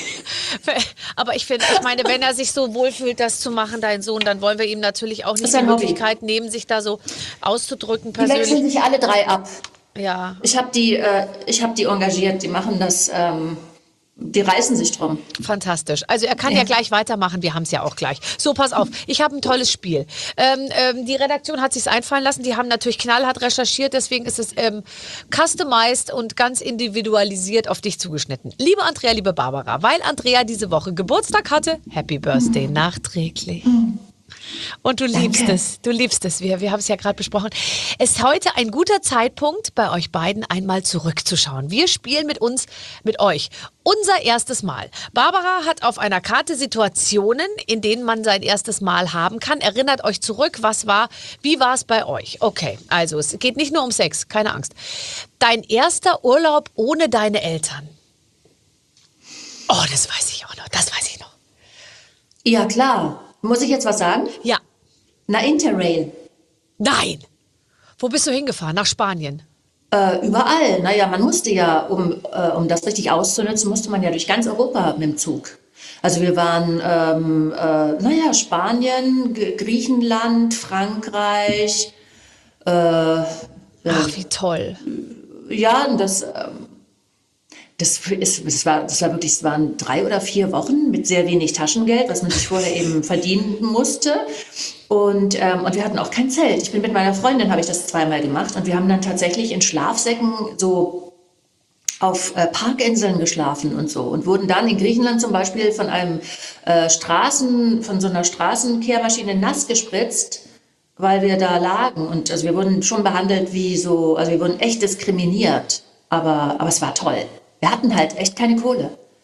aber ich finde, ich meine, wenn er sich so wohlfühlt, das zu machen, dein Sohn, dann wollen wir ihm natürlich auch nicht ist die ein Hobby. Möglichkeit nehmen, sich da so auszudrücken Die wechseln persönlich. sich alle drei ab. Ja, Ich habe die, äh, ich hab die engagiert, die machen das, ähm, die reißen sich drum. fantastisch. Also er kann ja, Ja. gleich weitermachen, wir haben es ja auch gleich. So, pass auf, ich habe ein tolles Spiel. Ähm, ähm, die Redaktion hat sich's einfallen lassen, die haben natürlich knallhart recherchiert, deswegen ist es ähm, customized und ganz individualisiert auf dich zugeschnitten. Liebe Andrea, liebe Barbara, weil Andrea diese Woche Geburtstag hatte, Happy Birthday nachträglich. Und du liebst Danke. es, du liebst es. Wir, wir haben es ja gerade besprochen. Es ist heute ein guter Zeitpunkt, bei euch beiden einmal zurückzuschauen. Wir spielen mit uns, mit euch, unser erstes Mal. Barbara hat auf einer Karte Situationen, in denen man sein erstes Mal haben kann. Erinnert euch zurück, was war, wie war es bei euch? Okay, also es geht nicht nur um Sex, keine Angst. Dein erster Urlaub ohne deine Eltern. Oh, das weiß ich auch noch, das weiß ich noch. Ja, klar. Muss ich jetzt was sagen? Ja, Na, Interrail. nein. Wo bist du hingefahren? Nach Spanien? Äh, überall. Naja, man musste ja, um, äh, um das richtig auszunutzen, musste man ja durch ganz Europa mit dem Zug. Also wir waren, ähm, äh, naja, Spanien, G Griechenland, Frankreich. Äh, Ach, wie toll. ja, und das, ähm, das, ist, das, war, das war wirklich, es waren drei oder vier Wochen mit sehr wenig Taschengeld, was man sich vorher eben verdienen musste. Und, ähm, und wir hatten auch kein Zelt. Ich bin mit meiner Freundin, habe ich das zweimal gemacht. Und wir haben dann tatsächlich in Schlafsäcken so auf äh, Parkinseln geschlafen und so. Und wurden dann in Griechenland zum Beispiel von einem äh, Straßen, von so einer Straßenkehrmaschine nass gespritzt, weil wir da lagen. Und also wir wurden schon behandelt wie so, also wir wurden echt diskriminiert. Aber, aber es war toll. Wir hatten halt echt keine Kohle.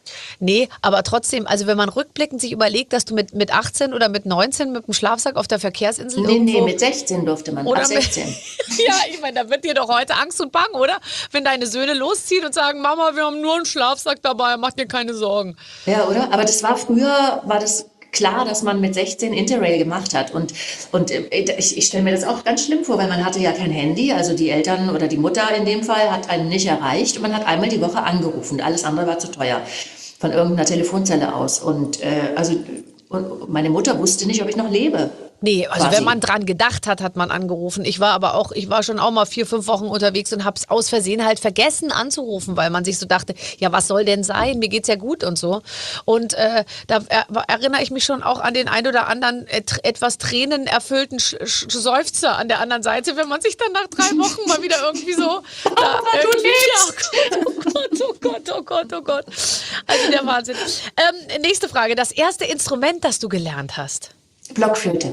Nee, aber trotzdem, also wenn man rückblickend sich überlegt, dass du mit, mit achtzehn oder mit neunzehn mit dem Schlafsack auf der Verkehrsinsel Nee, irgendwo... nee, mit sechzehn durfte man, oder ab sechzehn. Mit, ja, ich meine, da wird dir doch heute Angst und Bang, oder? Wenn deine Söhne losziehen und sagen, Mama, wir haben nur einen Schlafsack dabei, mach dir keine Sorgen. Ja, oder? Aber das war früher, war das klar, dass man mit sechzehn Interrail gemacht hat. Und, und ich, ich stelle mir das auch ganz schlimm vor, weil man hatte ja kein Handy. Also die Eltern oder die Mutter in dem Fall hat einen nicht erreicht. Und man hat einmal die Woche angerufen. Alles andere war zu teuer. Von irgendeiner Telefonzelle aus. Und, äh, also, und meine Mutter wusste nicht, ob ich noch lebe. Nee, also quasi. wenn man dran gedacht hat, hat man angerufen. Ich war aber auch, ich war schon auch mal vier, fünf Wochen unterwegs und hab's aus Versehen halt vergessen anzurufen, weil man sich so dachte, ja, was soll denn sein? Mir geht's ja gut und so. Und äh, da er, erinnere ich mich schon auch an den ein oder anderen äh, etwas tränenerfüllten Sch Sch Seufzer an der anderen Seite, wenn man sich dann nach drei Wochen mal wieder irgendwie so da irgendwie, ja, oh Gott, oh Gott, oh Gott, oh Gott. Also der Wahnsinn. Ähm, nächste Frage. Das erste Instrument, das du gelernt hast? Blockflöte.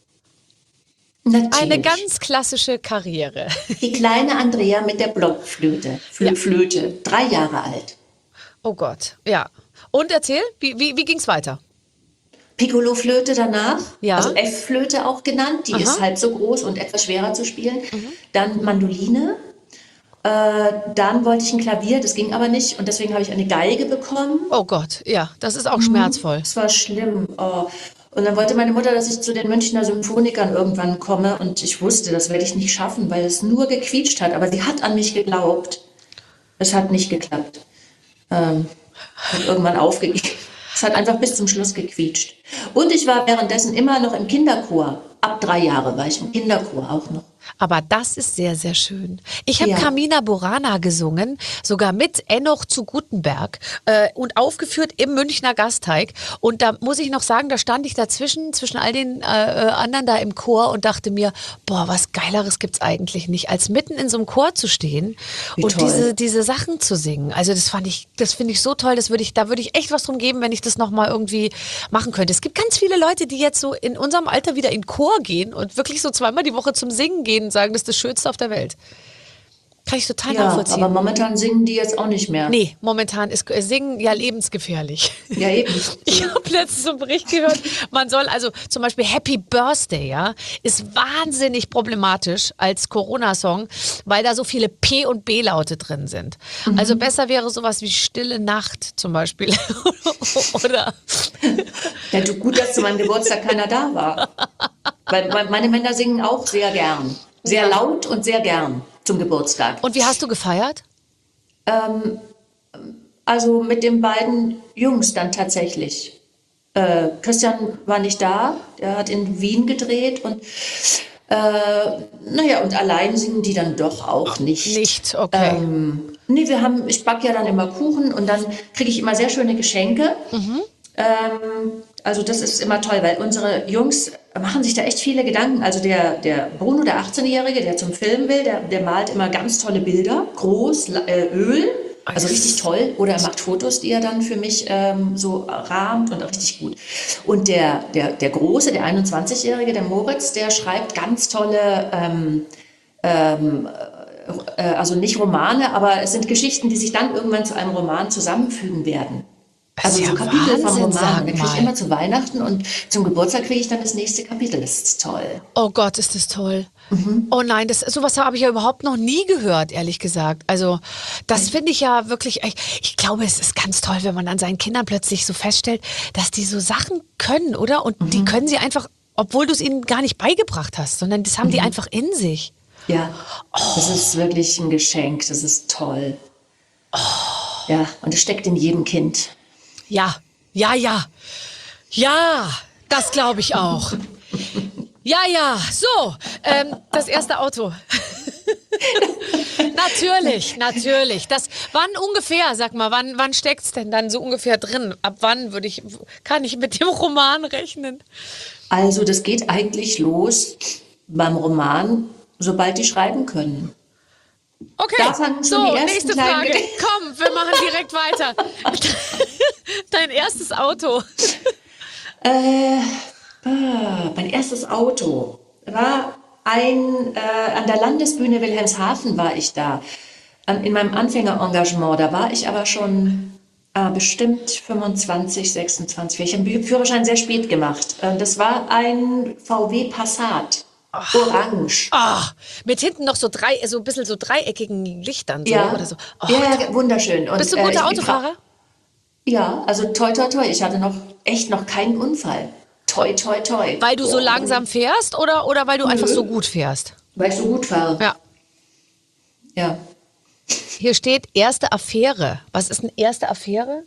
Natürlich. Eine ganz klassische Karriere. Die kleine Andrea mit der Blockflöte. Flö Ja. Flöte, drei Jahre alt. Oh Gott, ja. Und erzähl, wie, wie, wie ging es weiter? Piccolo-Flöte danach, Ja. also F-Flöte auch genannt, die Aha. ist halb so groß und etwas schwerer zu spielen. Dann Mandoline, äh, dann wollte ich ein Klavier, das ging aber nicht und deswegen habe ich eine Geige bekommen. Oh Gott, ja, das ist auch schmerzvoll. Das war schlimm. Oh. Und dann wollte meine Mutter, dass ich zu den Münchner Symphonikern irgendwann komme und ich wusste, das werde ich nicht schaffen, weil es nur gequietscht hat. Aber sie hat an mich geglaubt. Es hat nicht geklappt. Ähm, hat irgendwann aufgegeben. Es hat einfach bis zum Schluss gequietscht. Und ich war währenddessen immer noch im Kinderchor. Ab drei Jahre war ich im Kinderchor auch noch. Aber das ist sehr, sehr schön. Ich habe Ja. Carmina Burana gesungen, sogar mit Enoch zu Gutenberg äh, und aufgeführt im Münchner Gasteig. Und da muss ich noch sagen, da stand ich dazwischen, zwischen all den äh, anderen da im Chor und dachte mir, boah, was Geileres gibt's eigentlich nicht, als mitten in so einem Chor zu stehen Wie und toll. diese, diese Sachen zu singen. Also das fand ich, das finde ich so toll, das würde ich, da würde ich echt was drum geben, wenn ich das nochmal irgendwie machen könnte. Es gibt ganz viele Leute, die jetzt so in unserem Alter wieder in den Chor gehen und wirklich so zweimal die Woche zum Singen gehen und sagen, das ist das Schönste auf der Welt. Kann ich total Ja, nachvollziehen. aber momentan singen die jetzt auch nicht mehr. Nee, momentan ist äh, Singen ja lebensgefährlich. Ja, eben. Ich habe letztens so einen Bericht gehört, man soll also zum Beispiel Happy Birthday, ja, ist wahnsinnig problematisch als Corona-Song, weil da so viele P- und B-Laute drin sind. Mhm. Also besser wäre sowas wie Stille Nacht zum Beispiel. Oder Ja, du, gut, dass zu meinem Geburtstag keiner da war. Weil me- meine Männer singen auch sehr gern. Sehr laut und sehr gern zum Geburtstag. Und wie hast du gefeiert? Ähm, also mit den beiden Jungs dann tatsächlich. Äh, Christian war nicht da, der hat in Wien gedreht und äh, naja, und allein singen die dann doch auch nicht. Nicht, okay. Ähm, nee, wir haben, ich backe ja dann immer Kuchen und dann kriege ich immer sehr schöne Geschenke. Ähm, also das ist immer toll, weil unsere Jungs machen sich da echt viele Gedanken. Also der, der Bruno, der achtzehnjährige, der zum Film will, der, der malt immer ganz tolle Bilder, groß, la- äh, Öl, also richtig toll. Oder er macht Fotos, die er dann für mich ähm, so rahmt und auch richtig gut. Und der, der, der Große, der einundzwanzigjährige, der Moritz, der schreibt ganz tolle, ähm, ähm, äh, also nicht Romane, aber es sind Geschichten, die sich dann irgendwann zu einem Roman zusammenfügen werden. Das Also ist so ja Kapitel vom Wahnsinn, Roman. sag Den kriege mal. ich immer zu Weihnachten und zum Geburtstag kriege ich dann das nächste Kapitel. Das ist toll. Oh Gott, ist das toll. Oh nein, das, sowas habe ich ja überhaupt noch nie gehört, ehrlich gesagt. Also das finde ich ja wirklich, ich, ich glaube, es ist ganz toll, wenn man an seinen Kindern plötzlich so feststellt, dass die so Sachen können, oder? Und die können sie einfach, obwohl du es ihnen gar nicht beigebracht hast, sondern das haben die einfach in sich. Ja, das ist wirklich ein Geschenk. Das ist toll. Ja, und es steckt in jedem Kind. Ja, ja, ja. Ja, das glaube ich auch. Ja, ja, so, ähm, das erste Auto. Natürlich, natürlich. Das, wann ungefähr, sag mal, wann, wann steckt's denn dann so ungefähr drin? Ab wann würde ich, kann ich mit dem Roman rechnen? Also das geht eigentlich los beim Roman, sobald die schreiben können. Okay, Da fangen schon so, die ersten nächste kleinen Frage. Gedichte. Komm, wir machen direkt weiter. Dein erstes Auto. Äh, ah, mein erstes Auto war ein, äh, an der Landesbühne Wilhelmshaven war ich da, an, in meinem Anfängerengagement. Da war ich aber schon äh, bestimmt fünfundzwanzig, sechsundzwanzig. Ich habe den Führerschein sehr spät gemacht. Äh, das war ein V W Passat. Orange. Ah, mit hinten noch so drei, so ein bisschen so dreieckigen Lichtern so, Ja, oder so. Oh, ja, ja, wunderschön. Und, bist du ein äh, guter ich bin Autofahrer? Ja, also toi, toi, toi. Ich hatte noch echt noch keinen Unfall. Toi, toi, toi. Weil du so Oh, langsam fährst oder, oder weil du einfach so gut fährst? Weil ich so gut fahre. Ja. Ja. Hier steht erste Affäre. Was ist eine erste Affäre?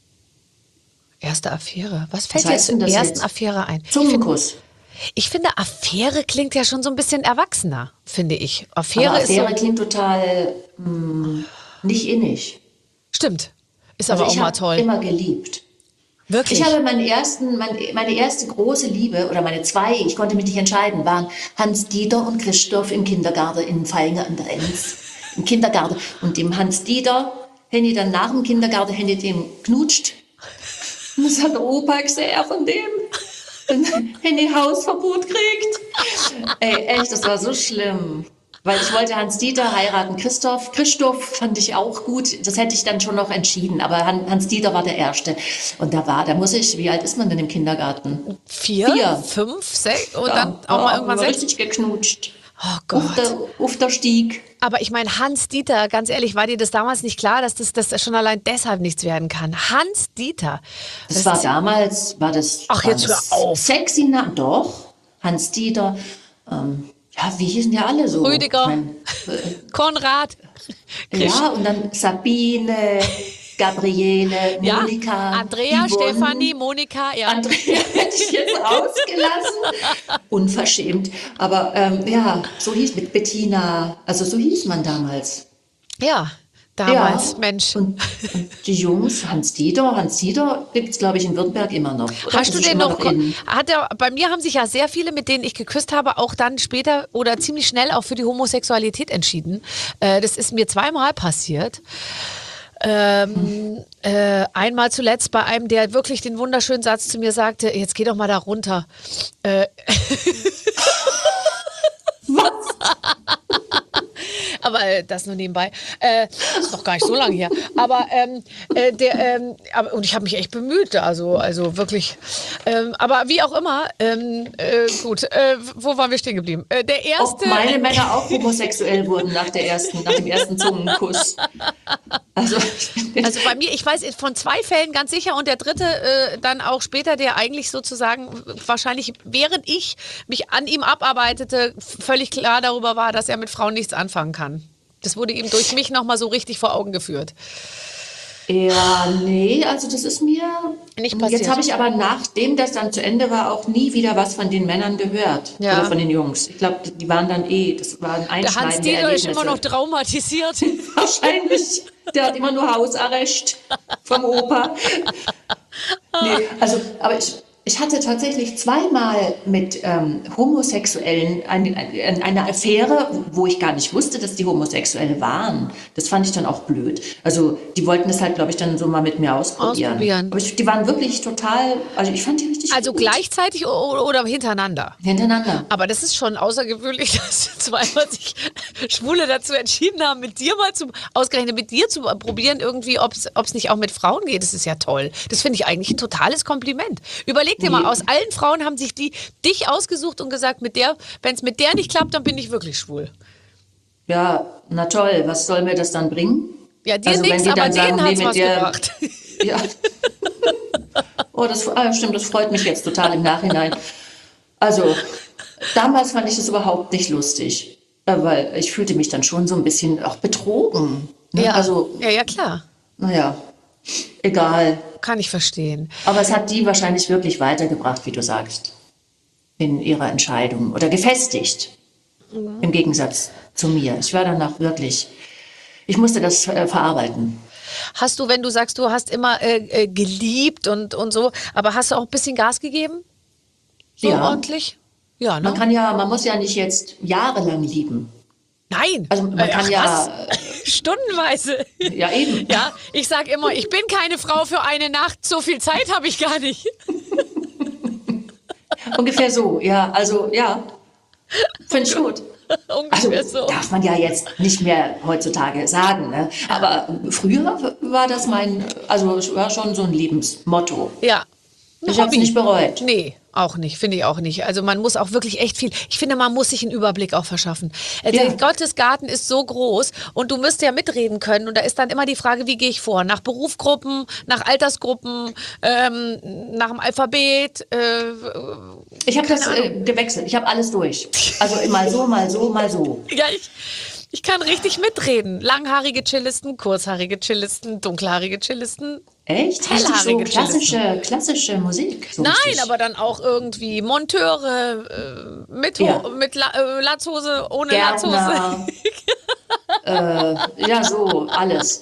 Erste Affäre. Was fällt Was heißt dir denn zur das ersten jetzt? Affäre ein? Zungenkuss. Ich finde, Affäre klingt ja schon so ein bisschen erwachsener, finde ich. Affäre, Aber Affäre ist so, klingt total mh, nicht innig. stimmt. Ist Also aber auch ich mal habe toll. immer geliebt. Wirklich. Ich habe meinen ersten, mein, meine erste große Liebe, oder meine zwei, ich konnte mich nicht entscheiden, waren Hans-Dieter und Christoph im Kindergarten in Vaihingen an der Enz. Im Kindergarten. Und dem Hans-Dieter, Henny dann nach dem Kindergarten, Henny dem knutscht. Und das hat der Opa gesehen von dem. Und Henny Hausverbot kriegt. Ey, echt, das war so schlimm. Weil ich wollte Hans-Dieter heiraten. Christoph, Christoph fand ich auch gut. Das hätte ich dann schon noch entschieden. Aber Han- Hans-Dieter war der Erste. Und da war, da muss ich, wie alt ist man denn im Kindergarten? Vier, Vier. fünf, sechs und Ja, dann auch mal ja, irgendwann wir haben sechs. richtig geknutscht. Oh Auf Gott. der, auf der Stieg. Aber ich meine, Hans-Dieter, ganz ehrlich, war dir das damals nicht klar, dass das, das schon allein deshalb nichts werden kann? Hans-Dieter. Das, war ist- damals, war das. Ach, war jetzt das hör auf. Sexy Name, doch. Hans-Dieter. Ähm, ja, wie hießen ja alle so? Rüdiger. Ich mein, Konrad. ja, und dann Sabine, Gabriele, Ja, Monika. Andrea, Yvonne. Stefanie, Monika, ja. Andrea hätte ich jetzt ausgelassen. Unverschämt. Aber ähm, ja, so hieß mit Bettina. Also so hieß man damals. Ja, damals, Ja. Mensch. Und, und die Jungs, Hans-Dieter, Hans-Dieter gibt es, glaube ich, in Württemberg immer noch. Oder Hast ist du es den immer noch? in? Hat er, bei mir haben sich ja sehr viele, mit denen ich geküsst habe, auch dann später oder ziemlich schnell auch für die Homosexualität entschieden. Äh, das ist mir zweimal passiert. Ähm, äh, einmal zuletzt bei einem, der wirklich den wunderschönen Satz zu mir sagte: Jetzt geh doch mal da runter. Äh, Aber äh, das nur nebenbei. Äh, ist noch gar nicht so lange her. Aber ähm, äh, der, ähm, aber, und ich habe mich echt bemüht, also, also wirklich. Ähm, aber wie auch immer, ähm, äh, gut, äh, wo waren wir stehen geblieben? Äh, der Ob erste. meine Männer auch homosexuell wurden nach, der ersten, nach dem ersten Zungenkuss. Also, Also bei mir, ich weiß von zwei Fällen ganz sicher und der dritte äh, dann auch später, der eigentlich sozusagen wahrscheinlich, während ich mich an ihm abarbeitete, f- völlig klar darüber war, dass er mit Frauen nichts anfangen kann. Das wurde ihm durch mich nochmal so richtig vor Augen geführt. ja, nee, also das ist mir Nicht passiert. Jetzt habe ich aber, nachdem das dann zu Ende war, auch nie wieder was von den Männern gehört. Ja. Oder von den Jungs. Ich glaube, die, die waren dann eh, das waren Der einschneidende Hans-Dieter Erlebnisse. ist immer noch traumatisiert. Wahrscheinlich. Der hat immer nur Hausarrest vom Opa. Nee, also, aber ich, ich hatte tatsächlich zweimal mit ähm, Homosexuellen eine, eine, eine Affäre, wo ich gar nicht wusste, dass die Homosexuelle waren. Das fand ich dann auch blöd. Also die wollten das halt, glaube ich, dann so mal mit mir ausprobieren. Ausprobieren. Aber ich, die waren wirklich total, also ich fand die richtig Also gut. gleichzeitig o- oder hintereinander? Hintereinander. Aber das ist schon außergewöhnlich, dass zweimal sich Schwule dazu entschieden haben, mit dir mal zu, ausgerechnet mit dir zu probieren, irgendwie, ob es nicht auch mit Frauen geht. Das ist ja toll. Das finde ich eigentlich ein totales Kompliment. Überleg dir mal, Nee. aus allen Frauen haben sich die dich ausgesucht und gesagt, mit der, wenn es mit der nicht klappt, dann bin ich wirklich schwul. Ja, na toll, was soll mir das dann bringen? Ja, dir Also, wenn nichts, die aber dann sagen, denen nee, hat es mit was der- gebracht. Ja. Oh, das ah, stimmt, das freut mich jetzt total im Nachhinein. Also, damals fand ich das überhaupt nicht lustig, äh, weil ich fühlte mich dann schon so ein bisschen auch betrogen. Ne? Ja, Also, ja, ja, klar. naja, egal. Kann ich verstehen. Aber es hat die wahrscheinlich wirklich weitergebracht, wie du sagst, in ihrer Entscheidung oder gefestigt, im Gegensatz zu mir. Ich war danach wirklich, ich musste das äh, verarbeiten. Hast du, wenn du sagst, du hast immer äh, äh, geliebt und, und so, aber hast du auch ein bisschen Gas gegeben? So Ja. ordentlich? Ja, ne? Man kann ja, man muss ja nicht jetzt jahrelang lieben. Nein. Also man Äh, kann ach, ja, was? Stundenweise. ja eben. Ja, ich sag immer, ich bin keine Frau für eine Nacht, so viel Zeit habe ich gar nicht. Ungefähr so, ja, also ja, finde ich gut. Also Ungefähr so. darf man ja jetzt nicht mehr heutzutage sagen, ne? Aber früher war das mein, also es war schon so ein Lebensmotto. Ja. Ein Ich habe es Hobby. nicht bereut. Nee, auch nicht, finde ich auch nicht. Also man muss auch wirklich echt viel, ich finde, man muss sich einen Überblick auch verschaffen. Äh, Ja. Der Gottesgarten ist so groß und du müsst ja mitreden können und da ist dann immer die Frage, wie gehe ich vor? Nach Berufsgruppen, nach Altersgruppen, ähm, nach dem Alphabet. Äh, Ich habe das Keine äh, gewechselt. Ich habe alles durch. Also mal so, mal so, mal so. ja, ich, ich kann richtig mitreden. Langhaarige Cellisten, kurzhaarige Cellisten, dunkelhaarige Cellisten. Echt? Richtig so Hellhaarige klassische, klassische Musik? So Nein, richtig. aber dann auch irgendwie Monteure äh, mit, Ja. Ho mit La äh, Latzhose, ohne Latzhose. Gärtner. äh, ja, so, alles.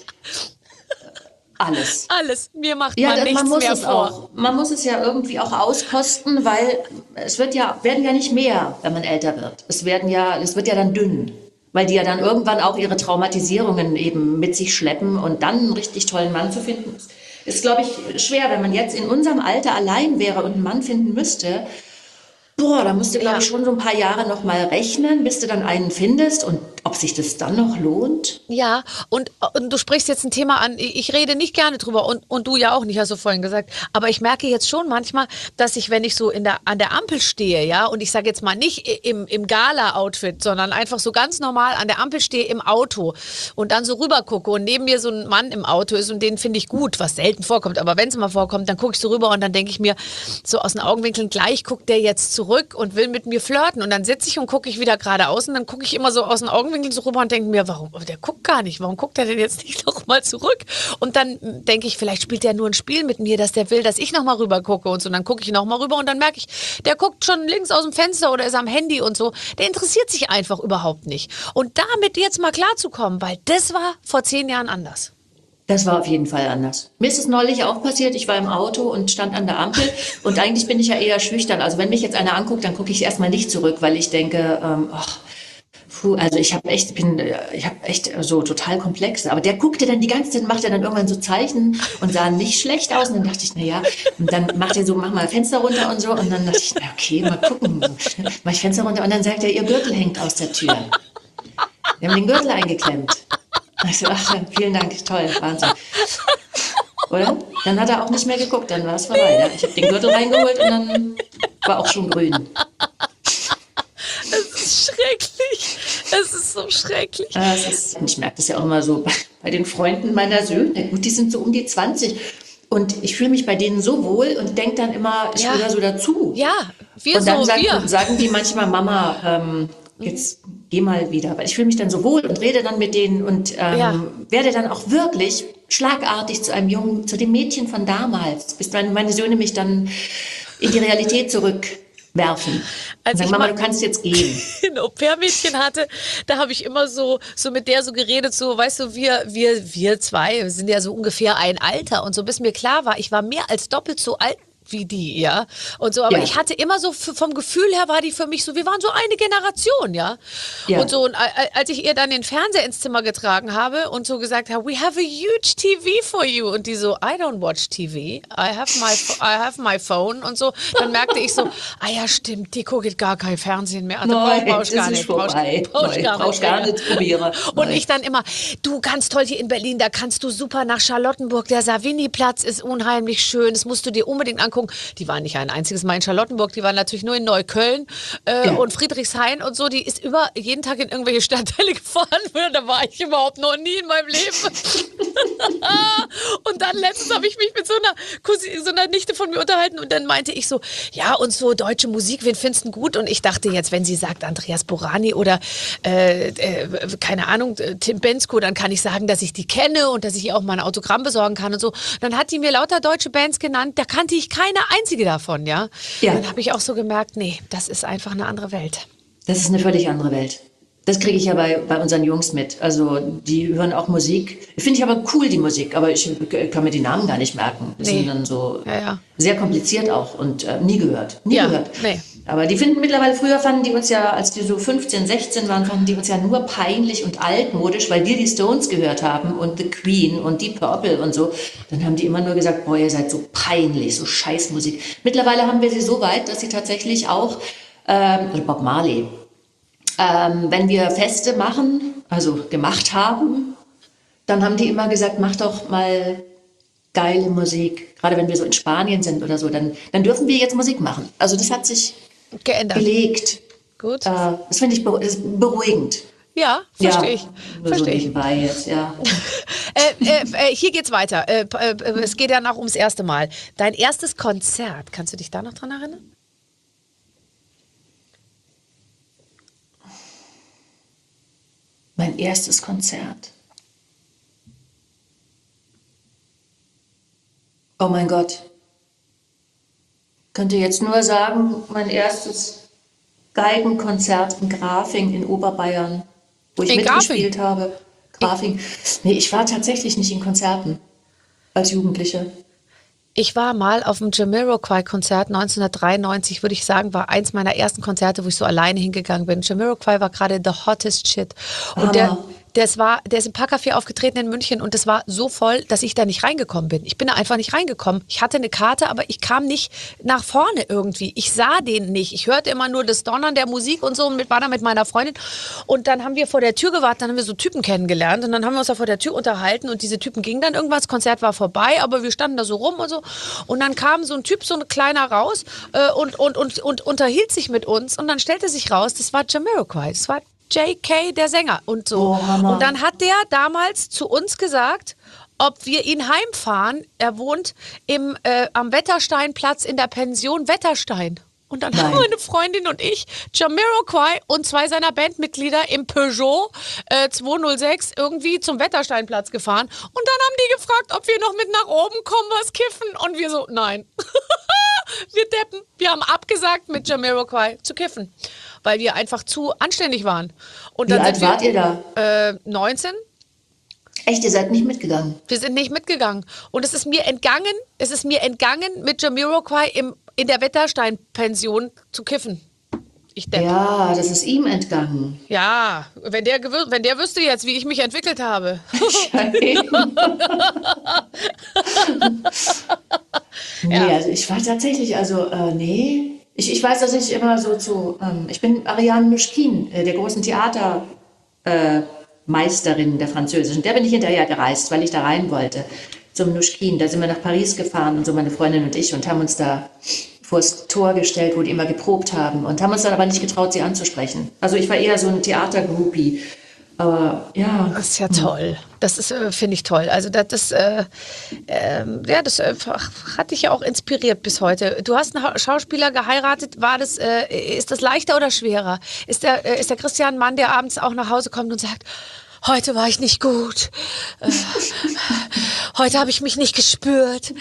Alles. Alles. Mir macht Ja, man das- nichts man muss mehr es vor. auch. Man muss es ja irgendwie auch auskosten, weil es wird ja, werden ja nicht mehr, wenn man älter wird. Es werden ja, es wird ja dann dünn. Weil die ja dann irgendwann auch ihre Traumatisierungen eben mit sich schleppen und dann einen richtig tollen Mann zu finden, ist, ist glaube ich, schwer, wenn man jetzt in unserem Alter allein wäre und einen Mann finden müsste. Boah, da musst du, glaube Ja. ich, schon so ein paar Jahre noch mal rechnen, bis du dann einen findest und ob sich das dann noch lohnt. Ja, und, und du sprichst jetzt ein Thema an, ich ich rede nicht gerne drüber und, und du ja auch nicht, hast du vorhin gesagt, aber ich merke jetzt schon manchmal, dass ich, wenn ich so in der, an der Ampel stehe, ja, und ich sage jetzt mal nicht im, im Gala-Outfit, sondern einfach so ganz normal an der Ampel stehe im Auto und dann so rüber gucke und neben mir so ein Mann im Auto ist und den finde ich gut, was selten vorkommt, aber wenn es mal vorkommt, dann gucke ich so rüber und dann denke ich mir so aus den Augenwinkeln, gleich guckt der jetzt zurück und will mit mir flirten und dann sitze ich und gucke ich wieder geradeaus und dann gucke ich immer so aus den Augenwinkeln so rüber und denke mir, warum, der guckt gar nicht, warum guckt er denn jetzt nicht noch mal zurück? Und dann denke ich, vielleicht spielt der nur ein Spiel mit mir, dass der will, dass ich noch mal rüber gucke und so. Und dann gucke ich noch mal rüber und dann merke ich, der guckt schon links aus dem Fenster oder ist am Handy und so. Der interessiert sich einfach überhaupt nicht. Und damit jetzt mal klarzukommen, weil das war vor zehn Jahren anders. Das war auf jeden Fall anders. Mir ist es neulich auch passiert, ich war im Auto und stand an der Ampel und eigentlich bin ich ja eher schüchtern. Also wenn mich jetzt einer anguckt, dann gucke ich erstmal nicht zurück, weil ich denke, ähm, ach, puh, also ich habe echt, bin, ich habe echt so total komplexe. Aber der guckte dann die ganze Zeit, macht er dann irgendwann so Zeichen und sah nicht schlecht aus. Und dann dachte ich, na ja, und dann macht er so, mach mal Fenster runter und so. Und dann dachte ich, na okay, mal gucken. Mach ich Fenster runter und dann sagt er, ihr Gürtel hängt aus der Tür. Wir haben den Gürtel eingeklemmt. Also, ach, vielen Dank, toll, Wahnsinn. Oder? Dann hat er auch nicht mehr geguckt, dann war es vorbei. Ja? Ich habe den Gürtel reingeholt und dann war auch schon grün. Es ist schrecklich. Es ist so schrecklich. Ja, es ist, ich merke das ja auch immer so bei, bei den Freunden meiner Söhne. Gut, die sind so um die zwanzig. Und ich fühle mich bei denen so wohl und denke dann immer, ich Ja. gehöre so dazu. Ja, wir Und dann so, sagen, wir. sagen die manchmal, Mama, ähm, jetzt geh mal wieder. Weil ich fühle mich dann so wohl und rede dann mit denen und ähm, Ja. werde dann auch wirklich schlagartig zu einem Jungen, zu dem Mädchen von damals, bis meine, meine Söhne mich dann in die Realität zurückwerfen. Als Und sagen, ich Mama, mal- du kannst jetzt gehen. ein Au-pair-Mädchen hatte, da habe ich immer so, so mit der so geredet, so, weißt du, wir, wir, wir zwei wir sind ja so ungefähr ein Alter und so, bis mir klar war, ich war mehr als doppelt so alt wie die, ja. Und so, aber Ja. ich hatte immer so, f- vom Gefühl her war die für mich so, wir waren so eine Generation, ja. Ja. Und so, und a- a- als ich ihr dann den Fernseher ins Zimmer getragen habe und so gesagt habe, we have a huge T V for you. Und die so, I don't watch T V. I have my, pho- I have my phone. Und so, dann merkte ich so, ah ja, stimmt, die guckt gar kein Fernsehen mehr. Also, Nein, brauch ich das gar ist nicht. Brauch ich- vorbei. brauch ich Nein, gar brauch ich gar mehr. nicht probieren. Und Nein. ich dann immer, du, ganz toll hier in Berlin, da kannst du super nach Charlottenburg. Der Savini-Platz ist unheimlich schön. Das musst du dir unbedingt angucken. Die waren nicht ein einziges Mal in Charlottenburg, die waren natürlich nur in Neukölln äh, Ja. und Friedrichshain und so. Die ist über jeden Tag in irgendwelche Stadtteile gefahren. Da war ich überhaupt noch nie in meinem Leben. Und dann letztens habe ich mich mit so einer, Cousine, so einer Nichte von mir unterhalten und dann meinte ich so, ja, und so deutsche Musik, wen findest du gut? Und ich dachte jetzt, wenn sie sagt Andreas Borani oder äh, äh, keine Ahnung, äh, Tim Bensko, dann kann ich sagen, dass ich die kenne und dass ich ihr auch mal ein Autogramm besorgen kann und so. Dann hat die mir lauter deutsche Bands genannt, da kannte ich keine einzige davon, ja. Ja. Dann habe ich auch so gemerkt, nee, das ist einfach eine andere Welt. Das ist eine völlig andere Welt. Das kriege ich ja bei, bei unseren Jungs mit. Also die hören auch Musik. Finde ich aber cool, die Musik, aber ich kann mir die Namen gar nicht merken. Die Nee. sind dann so Ja, ja. sehr kompliziert auch und äh, nie gehört. Nie Ja, gehört. nee. Aber die finden mittlerweile, früher fanden die uns ja, als die so fünfzehn, sechzehn waren, fanden die uns ja nur peinlich und altmodisch, weil wir die Stones gehört haben und The Queen und Deep Purple und so. Dann haben die immer nur gesagt, boah, ihr seid so peinlich, so Scheißmusik. Mittlerweile haben wir sie so weit, dass sie tatsächlich auch, ähm, also Bob Marley, ähm, wenn wir Feste machen, also gemacht haben, dann haben die immer gesagt, mach doch mal geile Musik. Gerade wenn wir so in Spanien sind oder so, dann, dann dürfen wir jetzt Musik machen. Also das hat sich Geändert. gelegt. Gut. Äh, das finde ich beru- das ist beruhigend. Ja, verstehe ja, ich. nur Verstehe so ich. nebenbei jetzt, ja. Äh, äh, äh, hier geht's weiter. Äh, äh, äh, es geht ja noch ums erste Mal. Dein erstes Konzert, kannst du dich da noch dran erinnern? Mein erstes Konzert. Oh mein Gott. Könnte jetzt nur sagen, mein erstes Geigenkonzert in Grafing in Oberbayern, wo ich In mitgespielt habe. Grafing. Nee, ich war tatsächlich nicht in Konzerten als Jugendliche. Ich war mal auf dem Jamiroquai-Konzert neunzehnhundertdreiundneunzig, würde ich sagen, war eins meiner ersten Konzerte, wo ich so alleine hingegangen bin. Jamiroquai war gerade the hottest shit. Und der, Hammer. das war, der ist im Parkcafé aufgetreten in München und das war so voll, dass ich da nicht reingekommen bin. Ich bin da einfach nicht reingekommen. Ich hatte eine Karte, aber ich kam nicht nach vorne irgendwie. Ich sah den nicht. Ich hörte immer nur das Donnern der Musik und so und mit, war da mit meiner Freundin. Und dann haben wir vor der Tür gewartet, dann haben wir so Typen kennengelernt und dann haben wir uns da vor der Tür unterhalten und diese Typen gingen dann irgendwann, das Konzert war vorbei, aber wir standen da so rum und so. Und dann kam so ein Typ, so ein kleiner raus äh, und, und, und, und unterhielt sich mit uns und dann stellte sich raus, das war Jamiroquai. Das war J K, der Sänger und so. Oh, Hammer. Und dann hat der damals zu uns gesagt, ob wir ihn heimfahren. Er wohnt im, äh, am Wettersteinplatz in der Pension Wetterstein. Und dann Nein. haben meine Freundin und ich Jamiroquai und zwei seiner Bandmitglieder im Peugeot äh, zweihundertsechs irgendwie zum Wettersteinplatz gefahren. Und dann haben die gefragt, ob wir noch mit nach oben kommen, was kiffen. Und wir so, nein. Wir deppen. Wir haben abgesagt, mit Jamiroquai zu kiffen, weil wir einfach zu anständig waren. Und Wie dann alt sind wart wir, ihr da? Äh, neunzehn. Echt, ihr seid nicht mitgegangen? Wir sind nicht mitgegangen. Und es ist mir entgangen, es ist mir entgangen, mit Jamiroquai im, in der Wetterstein-Pension zu kiffen. Ich depp. Ja, Ja, das ist ihm entgangen. wenn, der gewür- wenn der wüsste jetzt, wie ich mich entwickelt habe. Nee, Ja. also ich war tatsächlich, also äh, nee. Ich, ich weiß, dass ich immer so zu, ähm, ich bin Ariane Mishkin, äh, der großen Theatermeisterin äh, Meisterin der französischen. Der bin ich hinterher gereist, weil ich da rein wollte, zum Mishkin. Da sind wir nach Paris gefahren und so meine Freundin und ich und haben uns da vors Tor gestellt, wo die immer geprobt haben und haben uns dann aber nicht getraut, sie anzusprechen. Also ich war eher so ein Theatergroupie. Aber ja. Das ist ja toll. Das ist, äh, finde ich toll. Also das, das, äh, ähm, ja, das äh, hat dich ja auch inspiriert bis heute. Du hast einen Ha- Schauspieler geheiratet. War das, äh, ist das leichter oder schwerer? Ist der, äh, ist der Christian ein Mann, der abends auch nach Hause kommt und sagt, heute war ich nicht gut. Äh, heute habe ich mich nicht gespürt.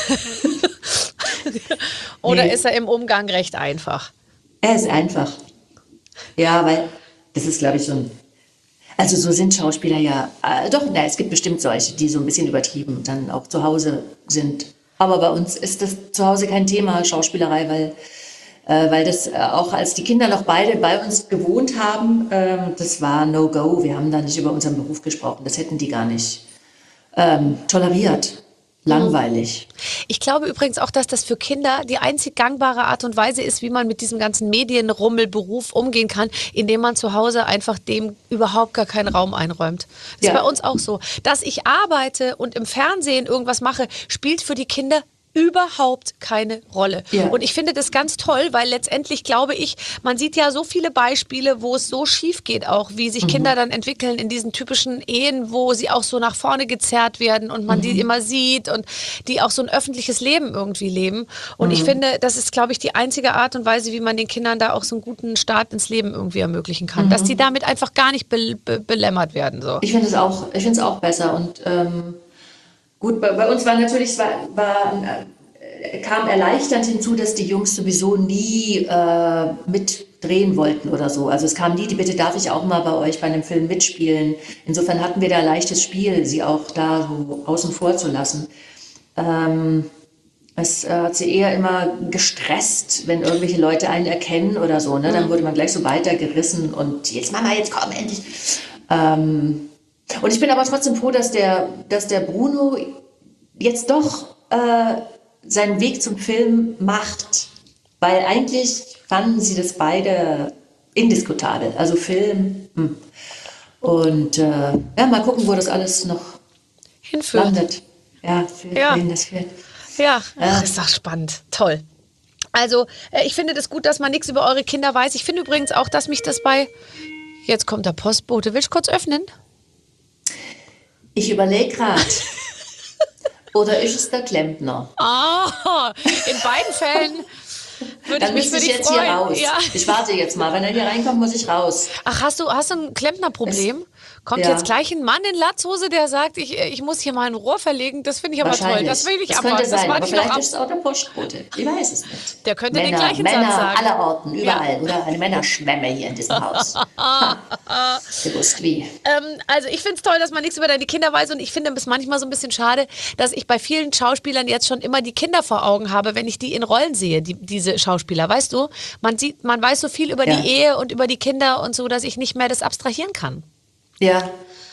Oder Nee. ist er im Umgang recht einfach? Er ist einfach. Ja, weil das ist, glaube ich, so ein. Also so sind Schauspieler ja. Äh, doch, na, es gibt bestimmt solche, die so ein bisschen übertrieben dann auch zu Hause sind. Aber bei uns ist das zu Hause kein Thema, Schauspielerei, weil, äh, weil das äh, auch als die Kinder noch beide bei uns gewohnt haben, ähm, das war No-Go. Wir haben da nicht über unseren Beruf gesprochen. Das hätten die gar nicht ähm, toleriert. Langweilig. Ich glaube übrigens auch, dass das für Kinder die einzig gangbare Art und Weise ist, wie man mit diesem ganzen Medienrummelberuf umgehen kann, indem man zu Hause einfach dem überhaupt gar keinen Raum einräumt. Das Ja. ist bei uns auch so. Dass ich arbeite und im Fernsehen irgendwas mache, spielt für die Kinder überhaupt keine Rolle. Ja. Und ich finde das ganz toll, weil letztendlich glaube ich, man sieht ja so viele Beispiele, wo es so schief geht auch, wie sich Kinder dann entwickeln in diesen typischen Ehen, wo sie auch so nach vorne gezerrt werden und man die immer sieht und die auch so ein öffentliches Leben irgendwie leben. Und ich finde, das ist, glaube ich, die einzige Art und Weise, wie man den Kindern da auch so einen guten Start ins Leben irgendwie ermöglichen kann. Dass die damit einfach gar nicht be be belämmert werden. So. Ich finde es auch, ich finde es auch besser und ähm, gut, bei, bei uns war natürlich, war, war, äh, kam erleichternd hinzu, dass die Jungs sowieso nie äh, mitdrehen wollten oder so. Also es kam nie die Bitte, darf ich auch mal bei euch bei einem Film mitspielen. Insofern hatten wir da leichtes Spiel, sie auch da so außen vor zu lassen. Ähm, es äh, hat sie eher immer gestresst, wenn irgendwelche Leute einen erkennen oder so. Ne? Dann wurde man gleich so weitergerissen und jetzt Mama, jetzt komm endlich. Ähm, Und ich bin aber trotzdem froh, dass der, dass der Bruno jetzt doch äh, seinen Weg zum Film macht. Weil eigentlich fanden sie das beide indiskutabel. Also Film. Hm. Und äh, ja, mal gucken, wo das alles noch Hinführt. landet. Ja, für, Ja. wohin das führt. Ja, ach, ist doch spannend. Toll. Also, äh, ich finde das gut, dass man nichts über eure Kinder weiß. Ich finde übrigens auch, dass mich das bei... Jetzt kommt der Postbote. Willst du kurz öffnen? Ich überlege gerade. Oder ist es der Klempner? Ah, in beiden Fällen würde Dann ich mich müsste für ich dich jetzt freuen. hier raus. Ja. Ich warte jetzt mal. Wenn er hier reinkommt, muss ich raus. Ach, hast du, hast du ein Klempnerproblem? Kommt Ja. jetzt gleich ein Mann in Latzhose, der sagt, ich, ich muss hier mal ein Rohr verlegen? Das finde ich aber toll. Wahrscheinlich. Das will ich das abwarten. könnte Das sein, warte aber ich noch vielleicht ab. ist es auch der Postbote. Ich weiß es nicht. Der könnte den Männer, gleichen Männer Satz sagen. aller Orten, überall. Oder eine Männerschwemme hier in diesem Haus. Ha. Gewusst wie. Ähm, also ich finde es toll, dass man nichts über deine Kinder weiß und ich finde es manchmal so ein bisschen schade, dass ich bei vielen Schauspielern jetzt schon immer die Kinder vor Augen habe, wenn ich die in Rollen sehe, die, diese Schauspieler. Weißt du, man sieht, man weiß so viel über Ja. die Ehe und über die Kinder und so, dass ich nicht mehr das abstrahieren kann. Ja.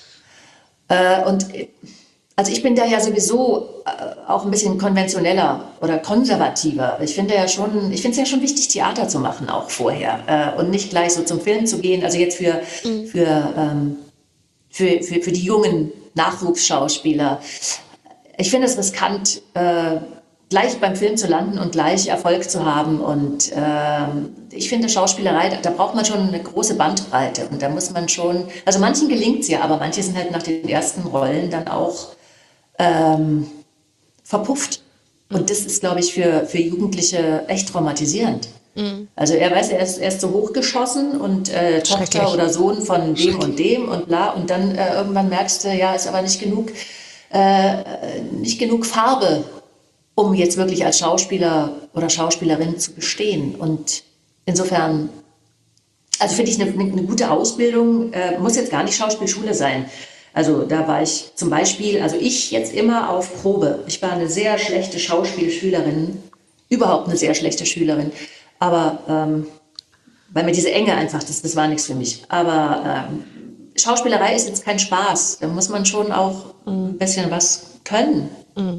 Äh, und äh, also ich bin da ja sowieso äh, auch ein bisschen konventioneller oder konservativer. Ich finde ja schon, ich finde es ja schon wichtig, Theater zu machen auch vorher äh, und nicht gleich so zum Film zu gehen. Also jetzt für Mhm. für, ähm, für für für die jungen Nachwuchsschauspieler. Ich finde es riskant, äh, gleich beim Film zu landen und gleich Erfolg zu haben. Und ähm, ich finde Schauspielerei, da, da braucht man schon eine große Bandbreite. Und da muss man schon, also manchen gelingt es ja, aber manche sind halt nach den ersten Rollen dann auch ähm, verpufft. Und das ist, glaube ich, für, für Jugendliche echt traumatisierend. Also er weiß, er ist, er ist so hochgeschossen und äh, Schrecklich. Tochter oder Sohn von dem und dem und bla. Und dann äh, irgendwann merkst du, ja, ist aber nicht genug, äh, nicht genug Farbe, um jetzt wirklich als Schauspieler oder Schauspielerin zu bestehen. Und insofern, also finde ich eine, eine gute Ausbildung, äh, muss jetzt gar nicht Schauspielschule sein. Also da war ich zum Beispiel, also ich jetzt immer auf Probe. Ich war eine sehr schlechte Schauspielschülerin, überhaupt eine sehr schlechte Schülerin. Aber ähm, weil mir diese Enge einfach, das, das war nichts für mich. Aber ähm, Schauspielerei ist jetzt kein Spaß. Da muss man schon auch ein bisschen was können.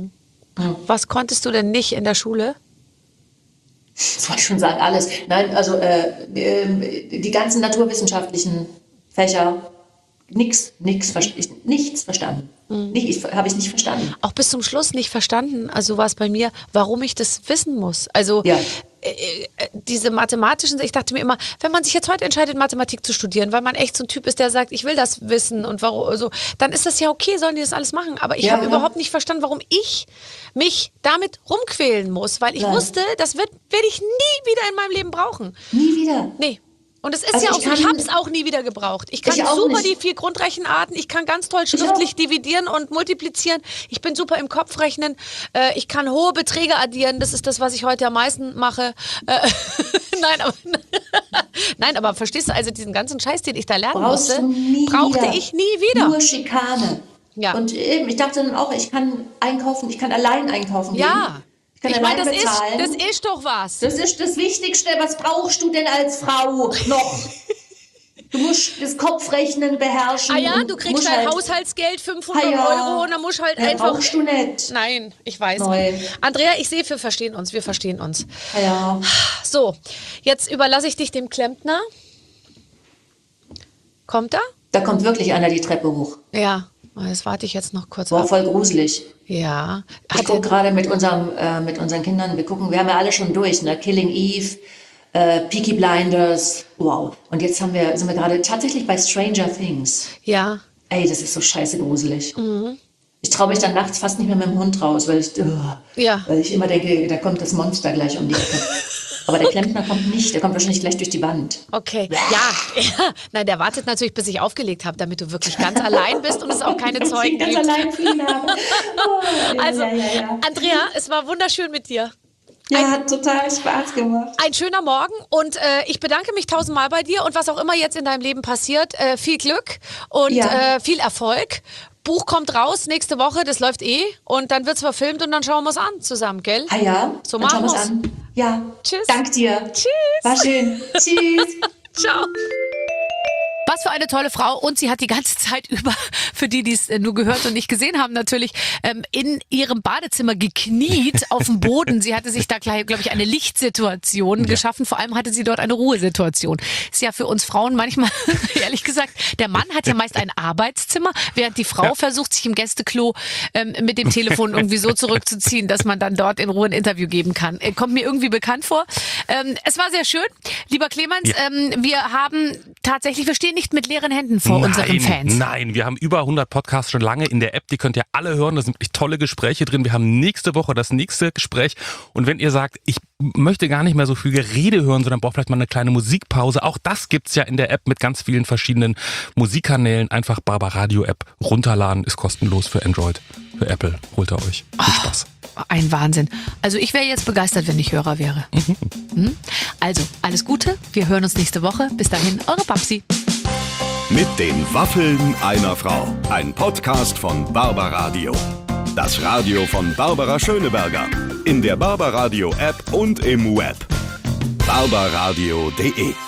Was konntest du denn nicht in der Schule? Das wollte ich schon sagen, alles. Nein, also äh, äh, die ganzen naturwissenschaftlichen Fächer, nix, nix, ver- ich- nichts verstanden. Nicht, habe ich nicht verstanden. Auch bis zum Schluss nicht verstanden, also war es bei mir, warum ich das wissen muss. Also Ja. äh, äh, diese mathematischen, ich dachte mir immer, wenn man sich jetzt heute entscheidet, Mathematik zu studieren, weil man echt so ein Typ ist, der sagt, ich will das wissen und warum, also, dann ist das ja okay, sollen die das alles machen. Aber ich Ja, habe genau. überhaupt nicht verstanden, warum ich mich damit rumquälen muss, weil ich Nein. wusste, das wird, werde ich nie wieder in meinem Leben brauchen. Nie wieder. Nee. Und es ist Also ja ich auch so, ich kann- habe es auch nie wieder gebraucht. Ich kann Ich auch super nicht. die vier Grundrechenarten, ich kann ganz toll schriftlich dividieren und multiplizieren. Ich bin super im Kopfrechnen. Äh, ich kann hohe Beträge addieren, das ist das, was ich heute am meisten mache. Äh, Nein, aber, nein, aber verstehst du, also diesen ganzen Scheiß, den ich da lernen Brauchst musste, du nie brauchte wieder. ich nie wieder. Nur Schikane. Ja. Und eben, ich dachte dann auch, ich kann einkaufen, ich kann allein einkaufen gehen. Ja, Ich kann ich allein meine, das ist, bezahlen. das ist doch was. Das ist das Wichtigste. Was brauchst du denn als Frau noch? Du musst das Kopfrechnen beherrschen. Ah ja, und du kriegst musst dein halt, Haushaltsgeld fünfhundert Ah ja. Euro und dann musst du halt Ja, einfach... brauchst du nicht. Nein, ich weiß. Neu. Andrea, ich sehe, wir verstehen uns, wir verstehen uns. Ah ja. So, jetzt überlasse ich dich dem Klempner. Kommt er? Da kommt wirklich einer die Treppe hoch. Ja, das warte ich jetzt noch kurz War ab. voll gruselig. Ja. Ich Hat gucke er, gerade mit, unserem, äh, mit unseren Kindern, wir gucken, wir haben ja alle schon durch, ne? Killing Eve, äh, Peaky Blinders, wow. Und jetzt haben wir, sind wir gerade tatsächlich bei Stranger Things. ja. Ey, das ist so scheiße gruselig. Mhm. Ich traue mich dann nachts fast nicht mehr mit dem Hund raus, weil ich, uh, Ja. weil ich immer denke, da kommt das Monster gleich um die Ecke. Aber der Klempner kommt nicht, der kommt wahrscheinlich gleich durch die Wand. Okay, ja. ja. Nein, der wartet natürlich, bis ich aufgelegt habe, damit du wirklich ganz allein bist und es auch keine Damit ich Zeugen ganz gibt. allein für ihn habe. Oh, ja, Also, ja, ja, ja. Andrea, es war wunderschön mit dir. Ja, hat total Spaß gemacht. Ein schöner Morgen und äh, ich bedanke mich tausendmal bei dir und was auch immer jetzt in deinem Leben passiert, äh, viel Glück und Ja. äh, viel Erfolg. Buch kommt raus nächste Woche, das läuft eh und dann wird's verfilmt und dann schauen wir es an zusammen, gell? Ah ja, So dann schauen machen wir's wir's. an. Ja, Tschüss. dank dir. Tschüss. War schön. Tschüss. Ciao. Was für eine tolle Frau. Und sie hat die ganze Zeit über, für die, die es nur gehört und nicht gesehen haben, natürlich ähm, in ihrem Badezimmer gekniet auf dem Boden. Sie hatte sich da, glaube ich, eine Lichtsituation ja. geschaffen. Vor allem hatte sie dort eine Ruhesituation. Ist ja für uns Frauen manchmal, ehrlich gesagt, der Mann hat ja meist ein Arbeitszimmer, während die Frau ja. versucht, sich im Gästeklo ähm, mit dem Telefon irgendwie so zurückzuziehen, dass man dann dort in Ruhe ein Interview geben kann. Kommt mir irgendwie bekannt vor. Ähm, es war sehr schön. Lieber Clemens, ja. ähm, wir haben tatsächlich, wir stehen nicht mit leeren Händen vor nein, unseren Fans. Nein, wir haben über hundert Podcasts schon lange in der App. Die könnt ihr alle hören. Da sind echt tolle Gespräche drin. Wir haben nächste Woche das nächste Gespräch. Und wenn ihr sagt, ich möchte gar nicht mehr so viel Gerede hören, sondern braucht vielleicht mal eine kleine Musikpause, auch das gibt's ja in der App mit ganz vielen verschiedenen Musikkanälen. Einfach Barbaradio App runterladen, ist kostenlos für Android, für Apple. Holt ihr euch. Viel Spaß. Oh, ein Wahnsinn. Also ich wäre jetzt begeistert, wenn ich Hörer wäre. Mhm. Hm? Also, alles Gute. Wir hören uns nächste Woche. Bis dahin, eure Babsi. Mit den Waffeln einer Frau. Ein Podcast von Barbaradio. Das Radio von Barbara Schöneberger. In der Barbaradio App und im Web. barbaradio punkt de